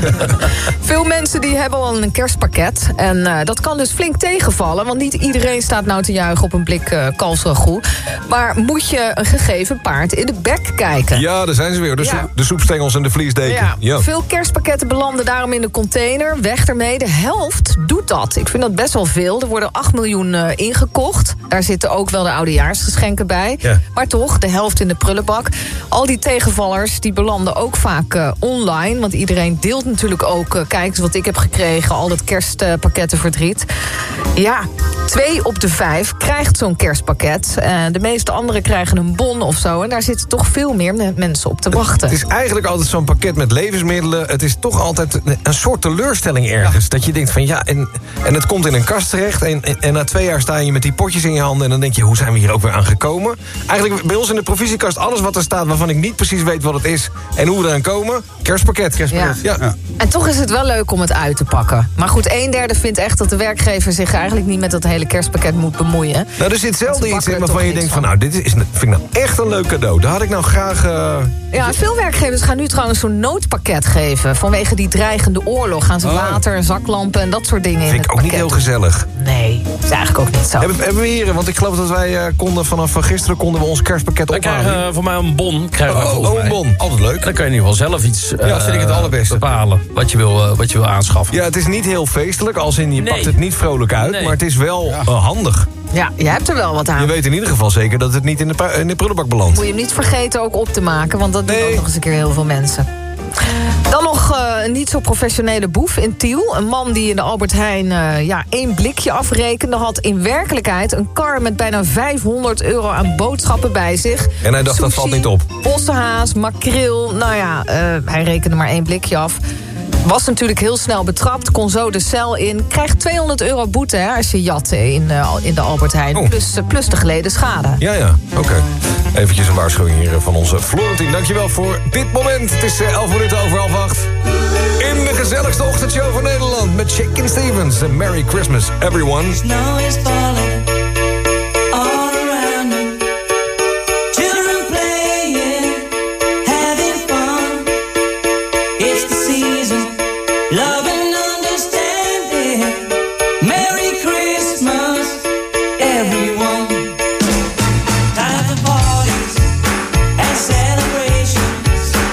[SPEAKER 13] Veel mensen die hebben al een kerstpakket. En uh, dat kan dus flink tegenvallen. Want niet iedereen staat nou te juichen op een blik uh, kalfsragout. Maar moet je een gegeven paard in de bek kijken.
[SPEAKER 14] Ja, daar zijn ze weer. De, ja. soep, de soepstengels en de vliesdeken.
[SPEAKER 13] Ja.
[SPEAKER 14] Ja.
[SPEAKER 13] Veel kerstpakketten belanden daarom in de container. Weg ermee. De helft doet dat. Ik vind dat best wel veel. Er worden acht miljoen uh, ingekocht. Daar zitten ook wel de oudejaarsgeschenken bij. Ja. Maar toch, de helft in de prullenbak. Al die tegenvallers, die belanden ook vaak uh, online. Want iedereen deelt natuurlijk ook... Uh, kijk eens wat ik heb gekregen. Al dat kerstpakketten verdriet. Ja, twee op de vijf krijgt zo'n kerstpakket. Uh, de meeste anderen krijgen een bon of zo. En daar zitten toch veel meer mensen op te wachten.
[SPEAKER 14] Het is eigenlijk altijd zo'n pakket met levensmiddelen. Het is toch altijd een soort teleurstelling ergens. Ja. Dat je denkt van ja, en, en het komt in een kast terecht. En, en, en na twee jaar sta je met die potjes in je handen. En dan denk je, hoe zijn we hier ook weer aan gekomen? Eigenlijk bij ons in de provisiekast, alles wat er staat... waarvan ik niet precies weet wat het is en hoe we eraan komen. Kerstpakket, kerstpakket. Ja. Ja. Ja.
[SPEAKER 13] En toch is het wel leuk om het uit te pakken. Maar goed, een derde vindt echt dat de werkgever zich eigenlijk niet met dat hele kerstpakket moet bemoeien.
[SPEAKER 14] Nou, er zit zelden iets in waarvan je denkt van... nou, dit is, vind ik nou echt een leuk cadeau. Daar had ik nou graag... Uh...
[SPEAKER 13] Ja, veel werkgevers gaan nu trouwens zo'n noodpakket geven. Vanwege die dreigende oorlog gaan ze oh. water, zaklampen en dat dat soort dingen
[SPEAKER 14] vind
[SPEAKER 13] in het
[SPEAKER 14] ik ook
[SPEAKER 13] pakket.
[SPEAKER 14] niet heel gezellig.
[SPEAKER 13] Nee, dat is eigenlijk ook niet zo.
[SPEAKER 14] Hebben, hebben we heren, want ik geloof dat wij uh, konden vanaf gisteren konden we ons kerstpakket
[SPEAKER 8] wij
[SPEAKER 14] ophalen.
[SPEAKER 8] Krijgen uh, voor mij een bon. Krijgen we
[SPEAKER 14] oh, oh, een bon. Altijd leuk.
[SPEAKER 8] En dan kan je in ieder geval zelf iets uh,
[SPEAKER 14] ja, vind ik het allerbeste.
[SPEAKER 8] bepalen wat je, wil, uh, wat je wil aanschaffen.
[SPEAKER 14] Ja, het is niet heel feestelijk, als in je nee. pakt het niet vrolijk uit, nee. maar het is wel ja. uh, handig.
[SPEAKER 13] Ja, je hebt er wel wat aan.
[SPEAKER 14] Je weet in ieder geval zeker dat het niet in de, in de prullenbak belandt.
[SPEAKER 13] Moet je hem niet vergeten ook op te maken, want dat nee. doen ook nog eens een keer heel veel mensen. Dan nog uh, een niet zo professionele boef in Tiel. Een man die in de Albert Heijn uh, ja, één blikje afrekende... had in werkelijkheid een kar met bijna vijfhonderd euro aan boodschappen bij zich.
[SPEAKER 14] En hij dacht, Sushi, dat valt niet op.
[SPEAKER 13] Ossenhaas, makreel, nou ja, uh, hij rekende maar één blikje af. Was natuurlijk heel snel betrapt, kon zo de cel in. Krijgt tweehonderd euro boete hè, als je jat in, uh, in de Albert Heijn. Oh. Plus, uh, plus de geleden schade.
[SPEAKER 14] Ja, ja, oké. Okay. Eventjes een waarschuwing hier van onze Florentien. Dankjewel voor dit moment. Het is uh, elf minuten over half acht. In de gezelligste ochtendshow van Nederland. Met Shakin' Stevens en Merry Christmas, everyone.
[SPEAKER 3] Snow is falling all around me. Children playing, having fun. It's the season, love and understanding. Merry Christmas, everyone. Time for parties and celebrations.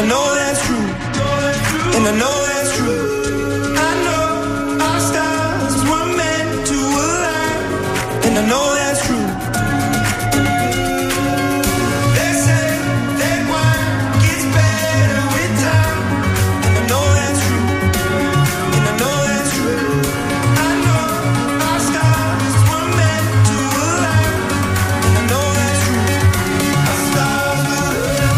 [SPEAKER 3] I know that's true. And I know that's true. I know our stars were meant to align. And I know that's true. They say that wine gets better with time. And I know that's true. And I know that's true. I know our stars were meant to align. And I know that's true. Our stars will align.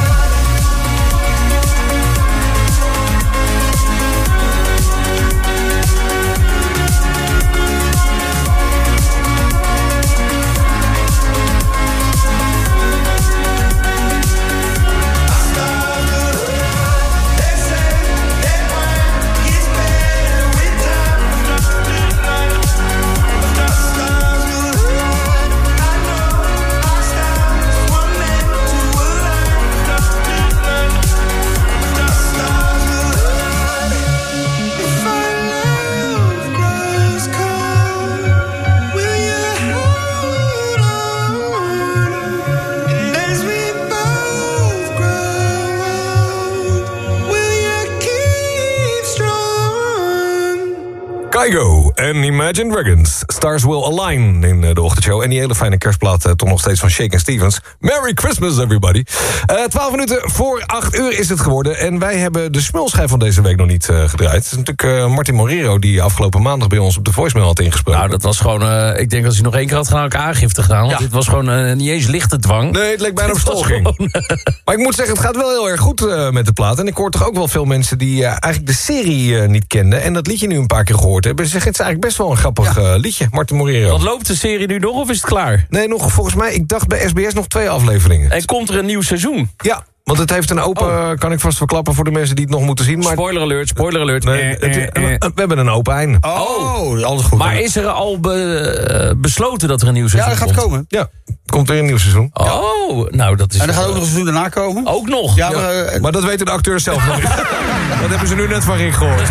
[SPEAKER 14] Kygo en Imagine Dragons. Stars Will Align in de ochtendshow. En die hele fijne kerstplaat uh, toch nog steeds van Shakin' Stevens. Merry Christmas, everybody. Uh, twaalf minuten voor acht uur is het geworden. En wij hebben de smulschijf van deze week nog niet uh, gedraaid. Het is natuurlijk uh, Martin Morero die afgelopen maandag bij ons op de voicemail had ingesproken.
[SPEAKER 8] Nou, dat was gewoon... Uh, ik denk als hij nog één keer had gedaan, ook aangifte gedaan. Want ja. Dit was gewoon uh, niet eens lichte dwang.
[SPEAKER 14] Nee, het leek bijna op vervolging. Gewoon... maar ik moet zeggen, het gaat wel heel erg goed uh, met de plaat. En ik hoor toch ook wel veel mensen die uh, eigenlijk de serie uh, niet kenden. En dat liedje nu een paar keer gehoord hebben. Ze zeggen, het is eigenlijk best wel een grappig ja. uh, liedje, Martin Morero.
[SPEAKER 8] Wat loopt de serie nu nog of is het klaar?
[SPEAKER 14] Nee, nog volgens mij, ik dacht bij S B S nog twee afleveringen.
[SPEAKER 8] En komt er een nieuw seizoen?
[SPEAKER 14] Ja. Want het heeft een open, oh. kan ik vast verklappen voor de mensen die het nog moeten zien. Maar
[SPEAKER 8] spoiler alert, spoiler alert.
[SPEAKER 14] Nee, het, eh, eh. We hebben een open einde.
[SPEAKER 8] Oh,
[SPEAKER 14] oh alles goed.
[SPEAKER 8] Maar is er al be, besloten dat er een nieuw seizoen
[SPEAKER 6] komt? Ja, dat gaat komen.
[SPEAKER 14] Ja, komt er een nieuw seizoen.
[SPEAKER 8] Oh, ja. Nou dat is...
[SPEAKER 6] En er gaat ook nog een seizoen daarna komen.
[SPEAKER 8] Ook nog?
[SPEAKER 14] Ja, maar, ja. maar dat weten de acteurs zelf nog niet. Dat hebben ze nu net van Rick gehoord.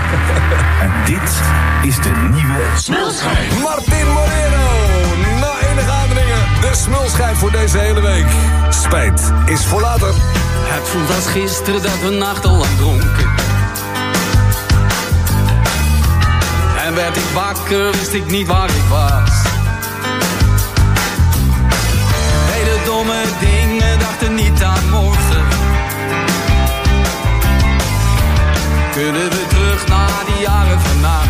[SPEAKER 1] En dit is de nieuwe
[SPEAKER 14] Smulschijf. Martin Morero. Na enige aandringen, de smulschijf voor deze hele week. Spijt is voor later.
[SPEAKER 9] Het voelt als gisteren dat we nachtenlang dronken. En werd ik wakker, wist ik niet waar ik was. Deden domme dingen, dachten niet aan morgen. Kunnen we terug naar die jaren vannacht?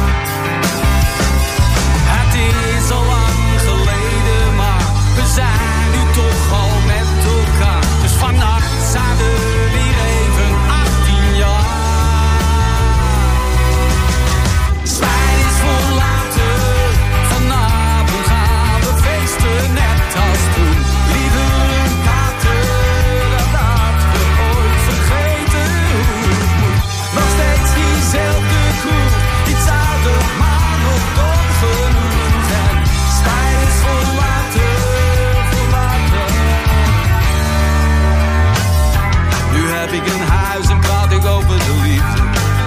[SPEAKER 9] Het is al lang geleden, maar we zijn nu toch al met elkaar. Dus vannacht zijn we weer even achttien jaar. Spijt is voor later, vanavond gaan we feesten net als toen. Liever een kater dan dat we ooit vergeten hoe het moet. Nog steeds diezelfde kroeg, iets ouder maar nog dom genoeg. En spijt is voor later, voor later. Nu heb ik een huis en praat ik over de liefde.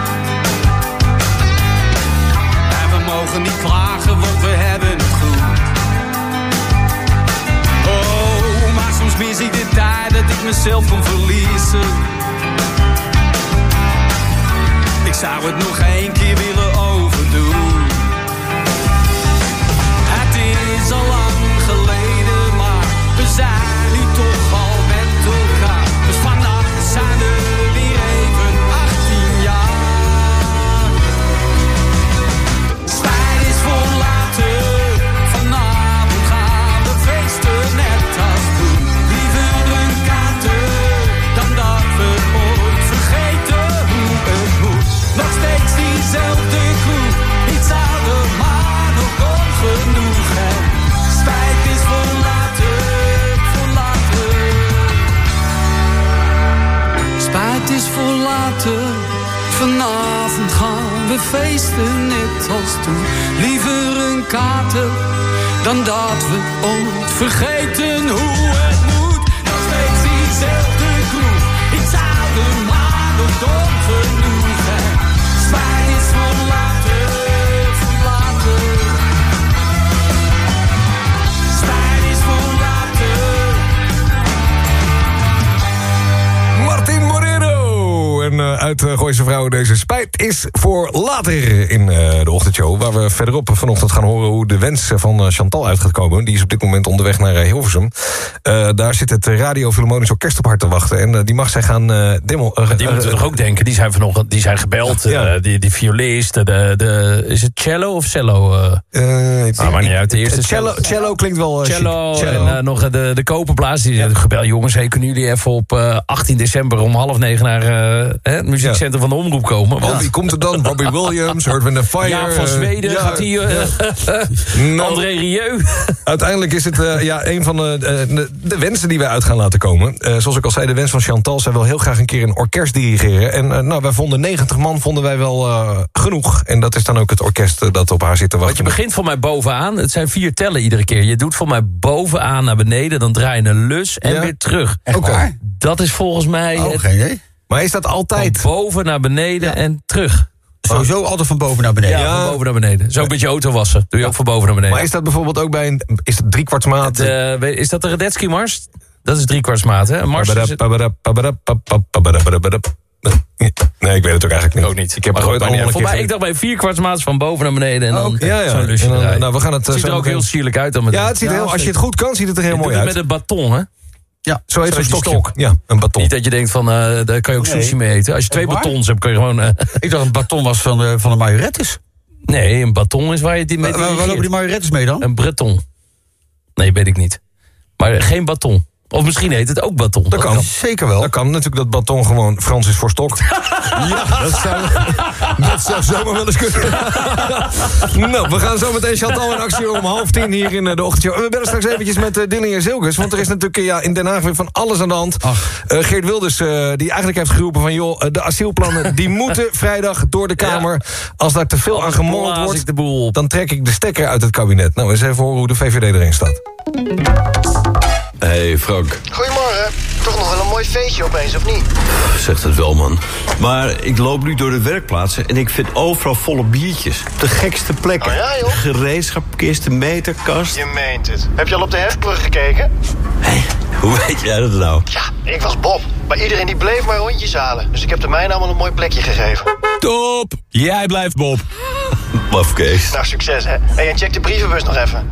[SPEAKER 9] En we mogen niet klagen, want we hebben het goed. Oh, maar soms mis ik de tijd dat ik mezelf kon verliezen. Ik zou het nog één keer willen overdoen. Het is al lang geleden, maar we zijn nu toch al met elkaar. Dus vannacht zijn we weer even achttien jaar. Spijt is voor later, vanavond gaan we feesten net als toen. Liever een kater dan dat we ooit vergeten hoe het moet. Nog steeds diezelfde kroeg, iets ouder maar nog ongenoeg. En spijt is voor later, voor later. Spijt is voor later, vanavond gaan we feesten net als toen. Liever een kater dan dat we ooit vergeten hoe het moet. Nog steeds diezelfde kroeg, iets ouder maar nog ongenoeg. En spijt is voor later, voor later. Spijt is voor later.
[SPEAKER 14] Martin Morero. een uh, uit uh, Gooise Vrouwen deze spijt is voor later in uh, de ochtendshow. Waar we verderop vanochtend gaan horen hoe de wens van uh, Chantal uit gaat komen. Die is op dit moment onderweg naar uh, Hilversum. Uh, daar zit het Radio Philharmonisch Orkest op haar te wachten. En uh, die mag zij gaan uh, demo... Uh,
[SPEAKER 8] die moeten we toch ook denken. Die zijn vanochtend die zijn gebeld. Ja. Uh, die, die violist. De, de, is het cello of cello? Uh, uh, ah, maar niet uit. De eerste
[SPEAKER 14] cello, cello, cello klinkt wel... Uh,
[SPEAKER 8] cello,
[SPEAKER 14] cello.
[SPEAKER 8] En uh, nog de, de koperplaats. Die ja. gebeld. Jongens, hey, kunnen jullie even op uh, achttien december om half negen naar uh, het muziekcentrum ja. van de Omroep komen? Want...
[SPEAKER 14] Wie komt er dan? Robbie Williams, Earth, Wind and Fire.
[SPEAKER 8] Ja, van Zweden uh, gaat hij... Uh, ja. nou, André Rieu.
[SPEAKER 14] Uiteindelijk is het uh, ja, een van de, de, de wensen die wij uit gaan laten komen. Uh, zoals ik al zei, de wens van Chantal. Zij wil heel graag een keer een orkest dirigeren. En uh, nou, wij vonden negentig man vonden wij wel uh, genoeg. En dat is dan ook het orkest uh, dat op haar zit te wachten.
[SPEAKER 8] Want je begint voor mij bovenaan. Het zijn vier tellen iedere keer. Je doet voor mij bovenaan naar beneden. Dan draai je een lus en ja. weer terug.
[SPEAKER 6] Oké. Okay.
[SPEAKER 8] Dat is volgens mij...
[SPEAKER 6] Oh, geen idee.
[SPEAKER 14] Maar is dat altijd?
[SPEAKER 8] Van boven naar beneden ja. en terug.
[SPEAKER 6] Sowieso altijd van boven naar beneden.
[SPEAKER 8] Ja, ja. van boven naar beneden. Zo met je auto wassen. Doe je ook van boven naar beneden.
[SPEAKER 14] Maar is dat bijvoorbeeld ook bij een... Is het driekwartsmaat?
[SPEAKER 8] Uh, is dat de Radetzky-mars? Dat is driekwartsmaat, hè? Een mars is het...
[SPEAKER 14] Nee, ik weet het ook eigenlijk niet.
[SPEAKER 8] Ook niet.
[SPEAKER 14] Ik heb het ooit allemaal een keer...
[SPEAKER 8] Mij, ik dacht bij vierkwartsmaat van boven naar beneden en dan oh, ja, ja. zo'n lusje
[SPEAKER 14] en dan, nou, we gaan het,
[SPEAKER 8] het ziet er ook heel sierlijk uit. Dan met
[SPEAKER 14] ja, het ziet er heel, als je het goed kan, ziet het er heel
[SPEAKER 8] je
[SPEAKER 14] mooi uit.
[SPEAKER 8] Met een baton, hè?
[SPEAKER 14] Ja, zo heet zo'n stokje. Stok. Ja, een baton.
[SPEAKER 8] Niet dat je denkt van, uh, daar kan je ook sushi nee. mee eten. Als je twee batons hebt, kun je gewoon... Uh...
[SPEAKER 6] Ik dacht een baton was van de, van de majorettes.
[SPEAKER 8] Nee, een baton is waar je die mee...
[SPEAKER 6] Waar, waar, waar lopen die majorettes mee dan?
[SPEAKER 8] Een breton. Nee, weet ik niet. Maar geen baton. Of misschien heet het ook baton.
[SPEAKER 14] Dat, dat kan.
[SPEAKER 6] kan. Zeker wel.
[SPEAKER 14] Dat kan natuurlijk dat baton gewoon Frans is voor stok. Ja, dat zou, dat zou zomaar wel eens kunnen. Nou, we gaan zo meteen Chantal in actie om half tien hier in de ochtendshow. We bellen straks eventjes met uh, Dillinger Zilkes. Want er is natuurlijk uh, ja, in Den Haag weer van alles aan de hand. Uh, Geert Wilders, uh, die eigenlijk heeft geroepen van... joh, uh, de asielplannen die moeten vrijdag door de Kamer. Ja. Als daar te veel aan gemold wordt,
[SPEAKER 8] de boel.
[SPEAKER 14] dan trek ik de stekker uit het kabinet. Nou, eens even horen hoe de V V D erin staat.
[SPEAKER 10] Hey Frank.
[SPEAKER 11] Goedemorgen. Toch nog wel een mooi feestje opeens, of niet?
[SPEAKER 10] Zegt het wel, man. Maar ik loop nu door de werkplaatsen en ik vind overal volle biertjes. De gekste plekken.
[SPEAKER 11] Oh ja, joh?
[SPEAKER 10] Gereedschapkist, meterkast.
[SPEAKER 11] Je meent het. Heb je al op de hefbrug gekeken?
[SPEAKER 10] Hé, hey, hoe weet jij dat nou?
[SPEAKER 11] Ja, ik was Bob. Maar iedereen die bleef maar rondjes halen. Dus ik heb de mijne allemaal een mooi plekje gegeven.
[SPEAKER 10] Top! Jij blijft Bob. Mafkees.
[SPEAKER 11] Nou, succes, hè. Hey, en check de brievenbus nog even.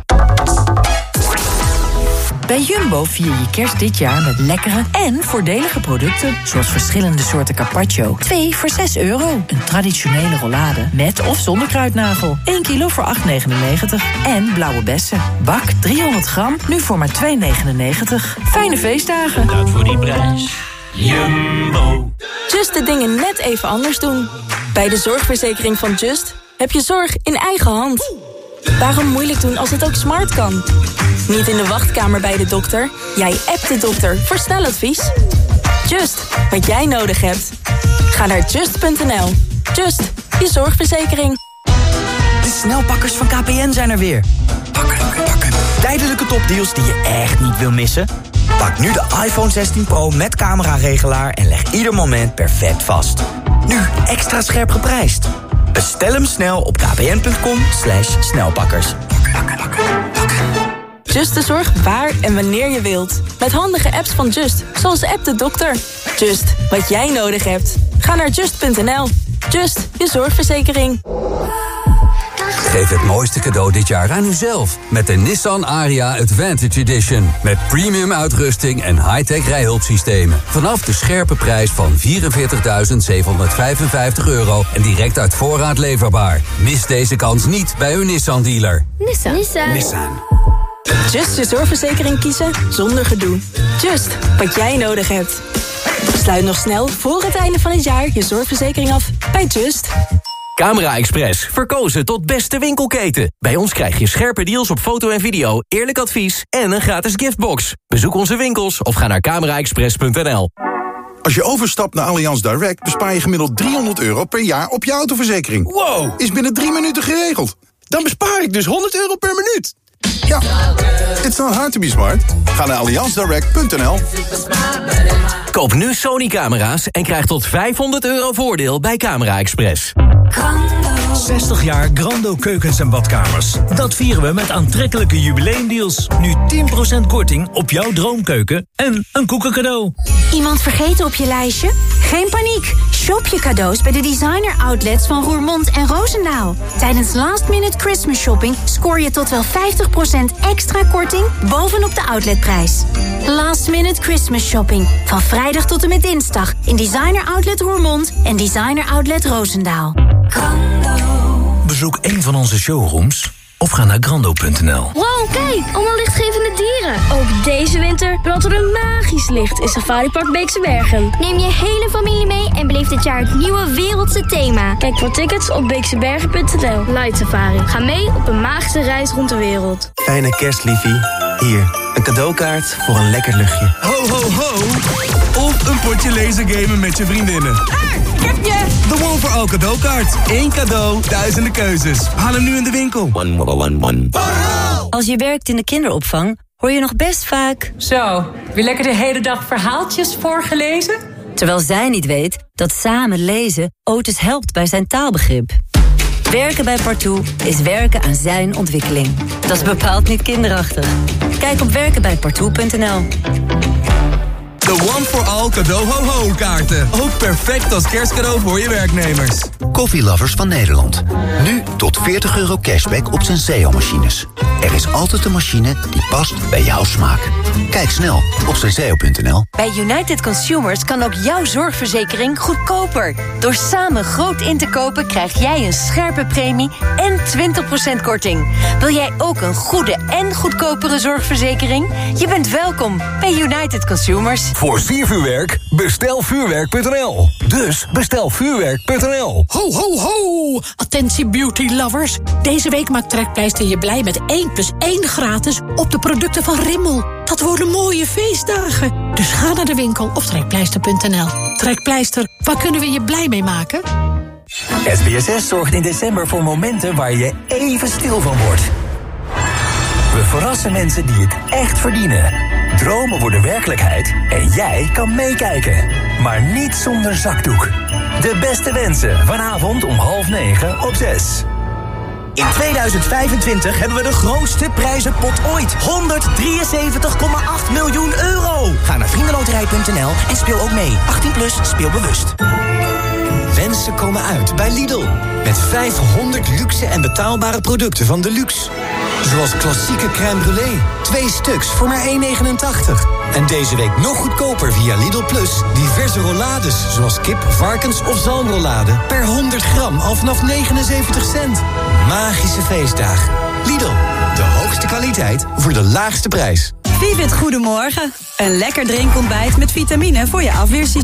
[SPEAKER 24] Bij Jumbo vier je kerst dit jaar met lekkere en voordelige producten. Zoals verschillende soorten carpaccio. twee voor zes euro. Een traditionele rollade met of zonder kruidnagel. één kilo voor acht negenennegentig. En blauwe bessen. Bak driehonderd gram, nu voor maar twee negenennegentig. Fijne feestdagen.
[SPEAKER 12] Dat voor die prijs. Jumbo.
[SPEAKER 15] Just de dingen net even anders doen. Bij de zorgverzekering van Just heb je zorg in eigen hand. Waarom moeilijk doen als het ook smart kan? Niet in de wachtkamer bij de dokter. Jij appt de dokter voor snel advies. Just, wat jij nodig hebt. Ga naar just punt n l. Just, je zorgverzekering.
[SPEAKER 16] De snelpakkers van K P N zijn er weer. Pakken, pakken. Tijdelijke topdeals die je echt niet wil missen? Pak nu de iPhone zestien Pro met cameraregelaar en leg ieder moment perfect vast. Nu extra scherp geprijsd. Bestel hem snel op kpn.com slash snelpakkers. Pakken, pakken,
[SPEAKER 15] pakken. Just de zorg waar en wanneer je wilt. Met handige apps van Just, zoals App de Dokter. Just, wat jij nodig hebt. Ga naar just punt n l. Just, je zorgverzekering.
[SPEAKER 20] Geef het mooiste cadeau dit jaar aan uzelf. Met de Nissan Ariya Advantage Edition. Met premium uitrusting en high-tech rijhulpsystemen. Vanaf de scherpe prijs van vierenveertigduizend zevenhonderdvijfenvijftig euro... en direct uit voorraad leverbaar. Mis deze kans niet bij uw Nissan-dealer.
[SPEAKER 15] Nissan. Nissan.
[SPEAKER 20] Nissan.
[SPEAKER 15] Just je zorgverzekering kiezen zonder gedoe. Just, wat jij nodig hebt. Sluit nog snel voor het einde van het jaar je zorgverzekering af bij Just.
[SPEAKER 21] Camera Express, verkozen tot beste winkelketen. Bij ons krijg je scherpe deals op foto en video, eerlijk advies en een gratis giftbox. Bezoek onze winkels of ga naar camera express punt n l.
[SPEAKER 22] Als je overstapt naar Allianz Direct bespaar je gemiddeld driehonderd euro per jaar op je autoverzekering.
[SPEAKER 21] Wow!
[SPEAKER 22] Is binnen drie minuten geregeld.
[SPEAKER 21] Dan bespaar ik dus honderd euro per minuut.
[SPEAKER 22] Ja, it's not hard to be smart. Ga naar allianz direct punt n l.
[SPEAKER 21] Koop nu Sony-camera's en krijg tot vijfhonderd euro voordeel bij Camera Express.
[SPEAKER 15] Kan
[SPEAKER 4] zestig jaar Grando keukens en badkamers. Dat vieren we met aantrekkelijke jubileumdeals. Nu tien procent korting op jouw droomkeuken en een koekencadeau.
[SPEAKER 5] Iemand vergeten op je lijstje? Geen paniek. Shop je cadeaus bij de designer outlets van Roermond en Roosendaal. Tijdens last minute Christmas shopping scoor je tot wel vijftig procent extra korting bovenop de outletprijs. Last minute Christmas shopping. Van vrijdag tot en met dinsdag in designer outlet Roermond en designer outlet Roosendaal.
[SPEAKER 4] Bezoek een van onze showrooms of ga naar grando punt n l.
[SPEAKER 7] Wow, kijk, allemaal lichtgevende dieren. Ook deze winter brandt er een magisch licht in Safari Park Beekse Bergen. Neem je hele familie mee en beleef dit jaar het nieuwe wereldse thema. Kijk voor tickets op beeksebergen punt n l. Light Safari. Ga mee op een magische reis rond de wereld.
[SPEAKER 17] Fijne kerst, liefie. Hier, een cadeaukaart voor een lekker luchtje.
[SPEAKER 18] Ho, ho, ho. Of een potje laser gamen met je vriendinnen.
[SPEAKER 17] Ah, heb je!
[SPEAKER 18] De One for All cadeaukaart. Eén cadeau, duizenden keuzes. Haal hem nu in de winkel.
[SPEAKER 17] One, one, one, one.
[SPEAKER 19] Als je werkt in de kinderopvang, hoor je nog best vaak...
[SPEAKER 23] Zo, weer lekker de hele dag verhaaltjes voorgelezen?
[SPEAKER 19] Terwijl zij niet weet dat samen lezen Otis helpt bij zijn taalbegrip. Werken bij Partout is werken aan zijn ontwikkeling. Dat is bepaald niet kinderachtig. Kijk op werken bij partout punt n l.
[SPEAKER 18] De One for All cadeau ho ho kaarten. Ook perfect als kerstcadeau voor je werknemers.
[SPEAKER 25] Coffeelovers van Nederland. Nu tot veertig euro cashback op Senseo-machines. Er is altijd een machine die past bij jouw smaak. Kijk snel op senseo punt n l.
[SPEAKER 24] Bij United Consumers kan ook jouw zorgverzekering goedkoper. Door samen groot in te kopen krijg jij een scherpe premie en twintig procent korting. Wil jij ook een goede en goedkopere zorgverzekering? Je bent welkom bij United Consumers.
[SPEAKER 14] Voor siervuurwerk, bestel vuurwerk punt n l. Dus bestel vuurwerk punt n l.
[SPEAKER 26] Ho, ho, ho! Attentie beauty lovers. Deze week maakt Trekpleister je blij met één plus één gratis op de producten van Rimmel. Dat worden mooie feestdagen. Dus ga naar de winkel of trekpleister punt n l. Trekpleister, waar kunnen we je blij mee maken?
[SPEAKER 4] S B S S zorgt in december voor momenten waar je even stil van wordt. We verrassen mensen die het echt verdienen. Dromen worden werkelijkheid en jij kan meekijken. Maar niet zonder zakdoek. De beste wensen, vanavond om half negen op zes.
[SPEAKER 29] In tweeduizend vijfentwintig hebben we de grootste prijzenpot ooit. honderddrieënzeventig komma acht miljoen euro. Ga naar vriendenloterij punt n l en speel ook mee. achttien plus, speel bewust. Wensen komen uit bij Lidl. Met vijfhonderd luxe en betaalbare producten van Deluxe. Zoals klassieke crème brûlée. Twee stuks voor maar één negenentachtig. En deze week nog goedkoper via Lidl Plus. Diverse rollades, zoals kip, varkens of zalmrollade. Per honderd gram al vanaf negenenzeventig cent. Magische feestdagen. Lidl, de hoogste kwaliteit voor de laagste prijs.
[SPEAKER 31] Vivid Goedemorgen. Een lekker drinkontbijt met vitamine voor je afweersysteem.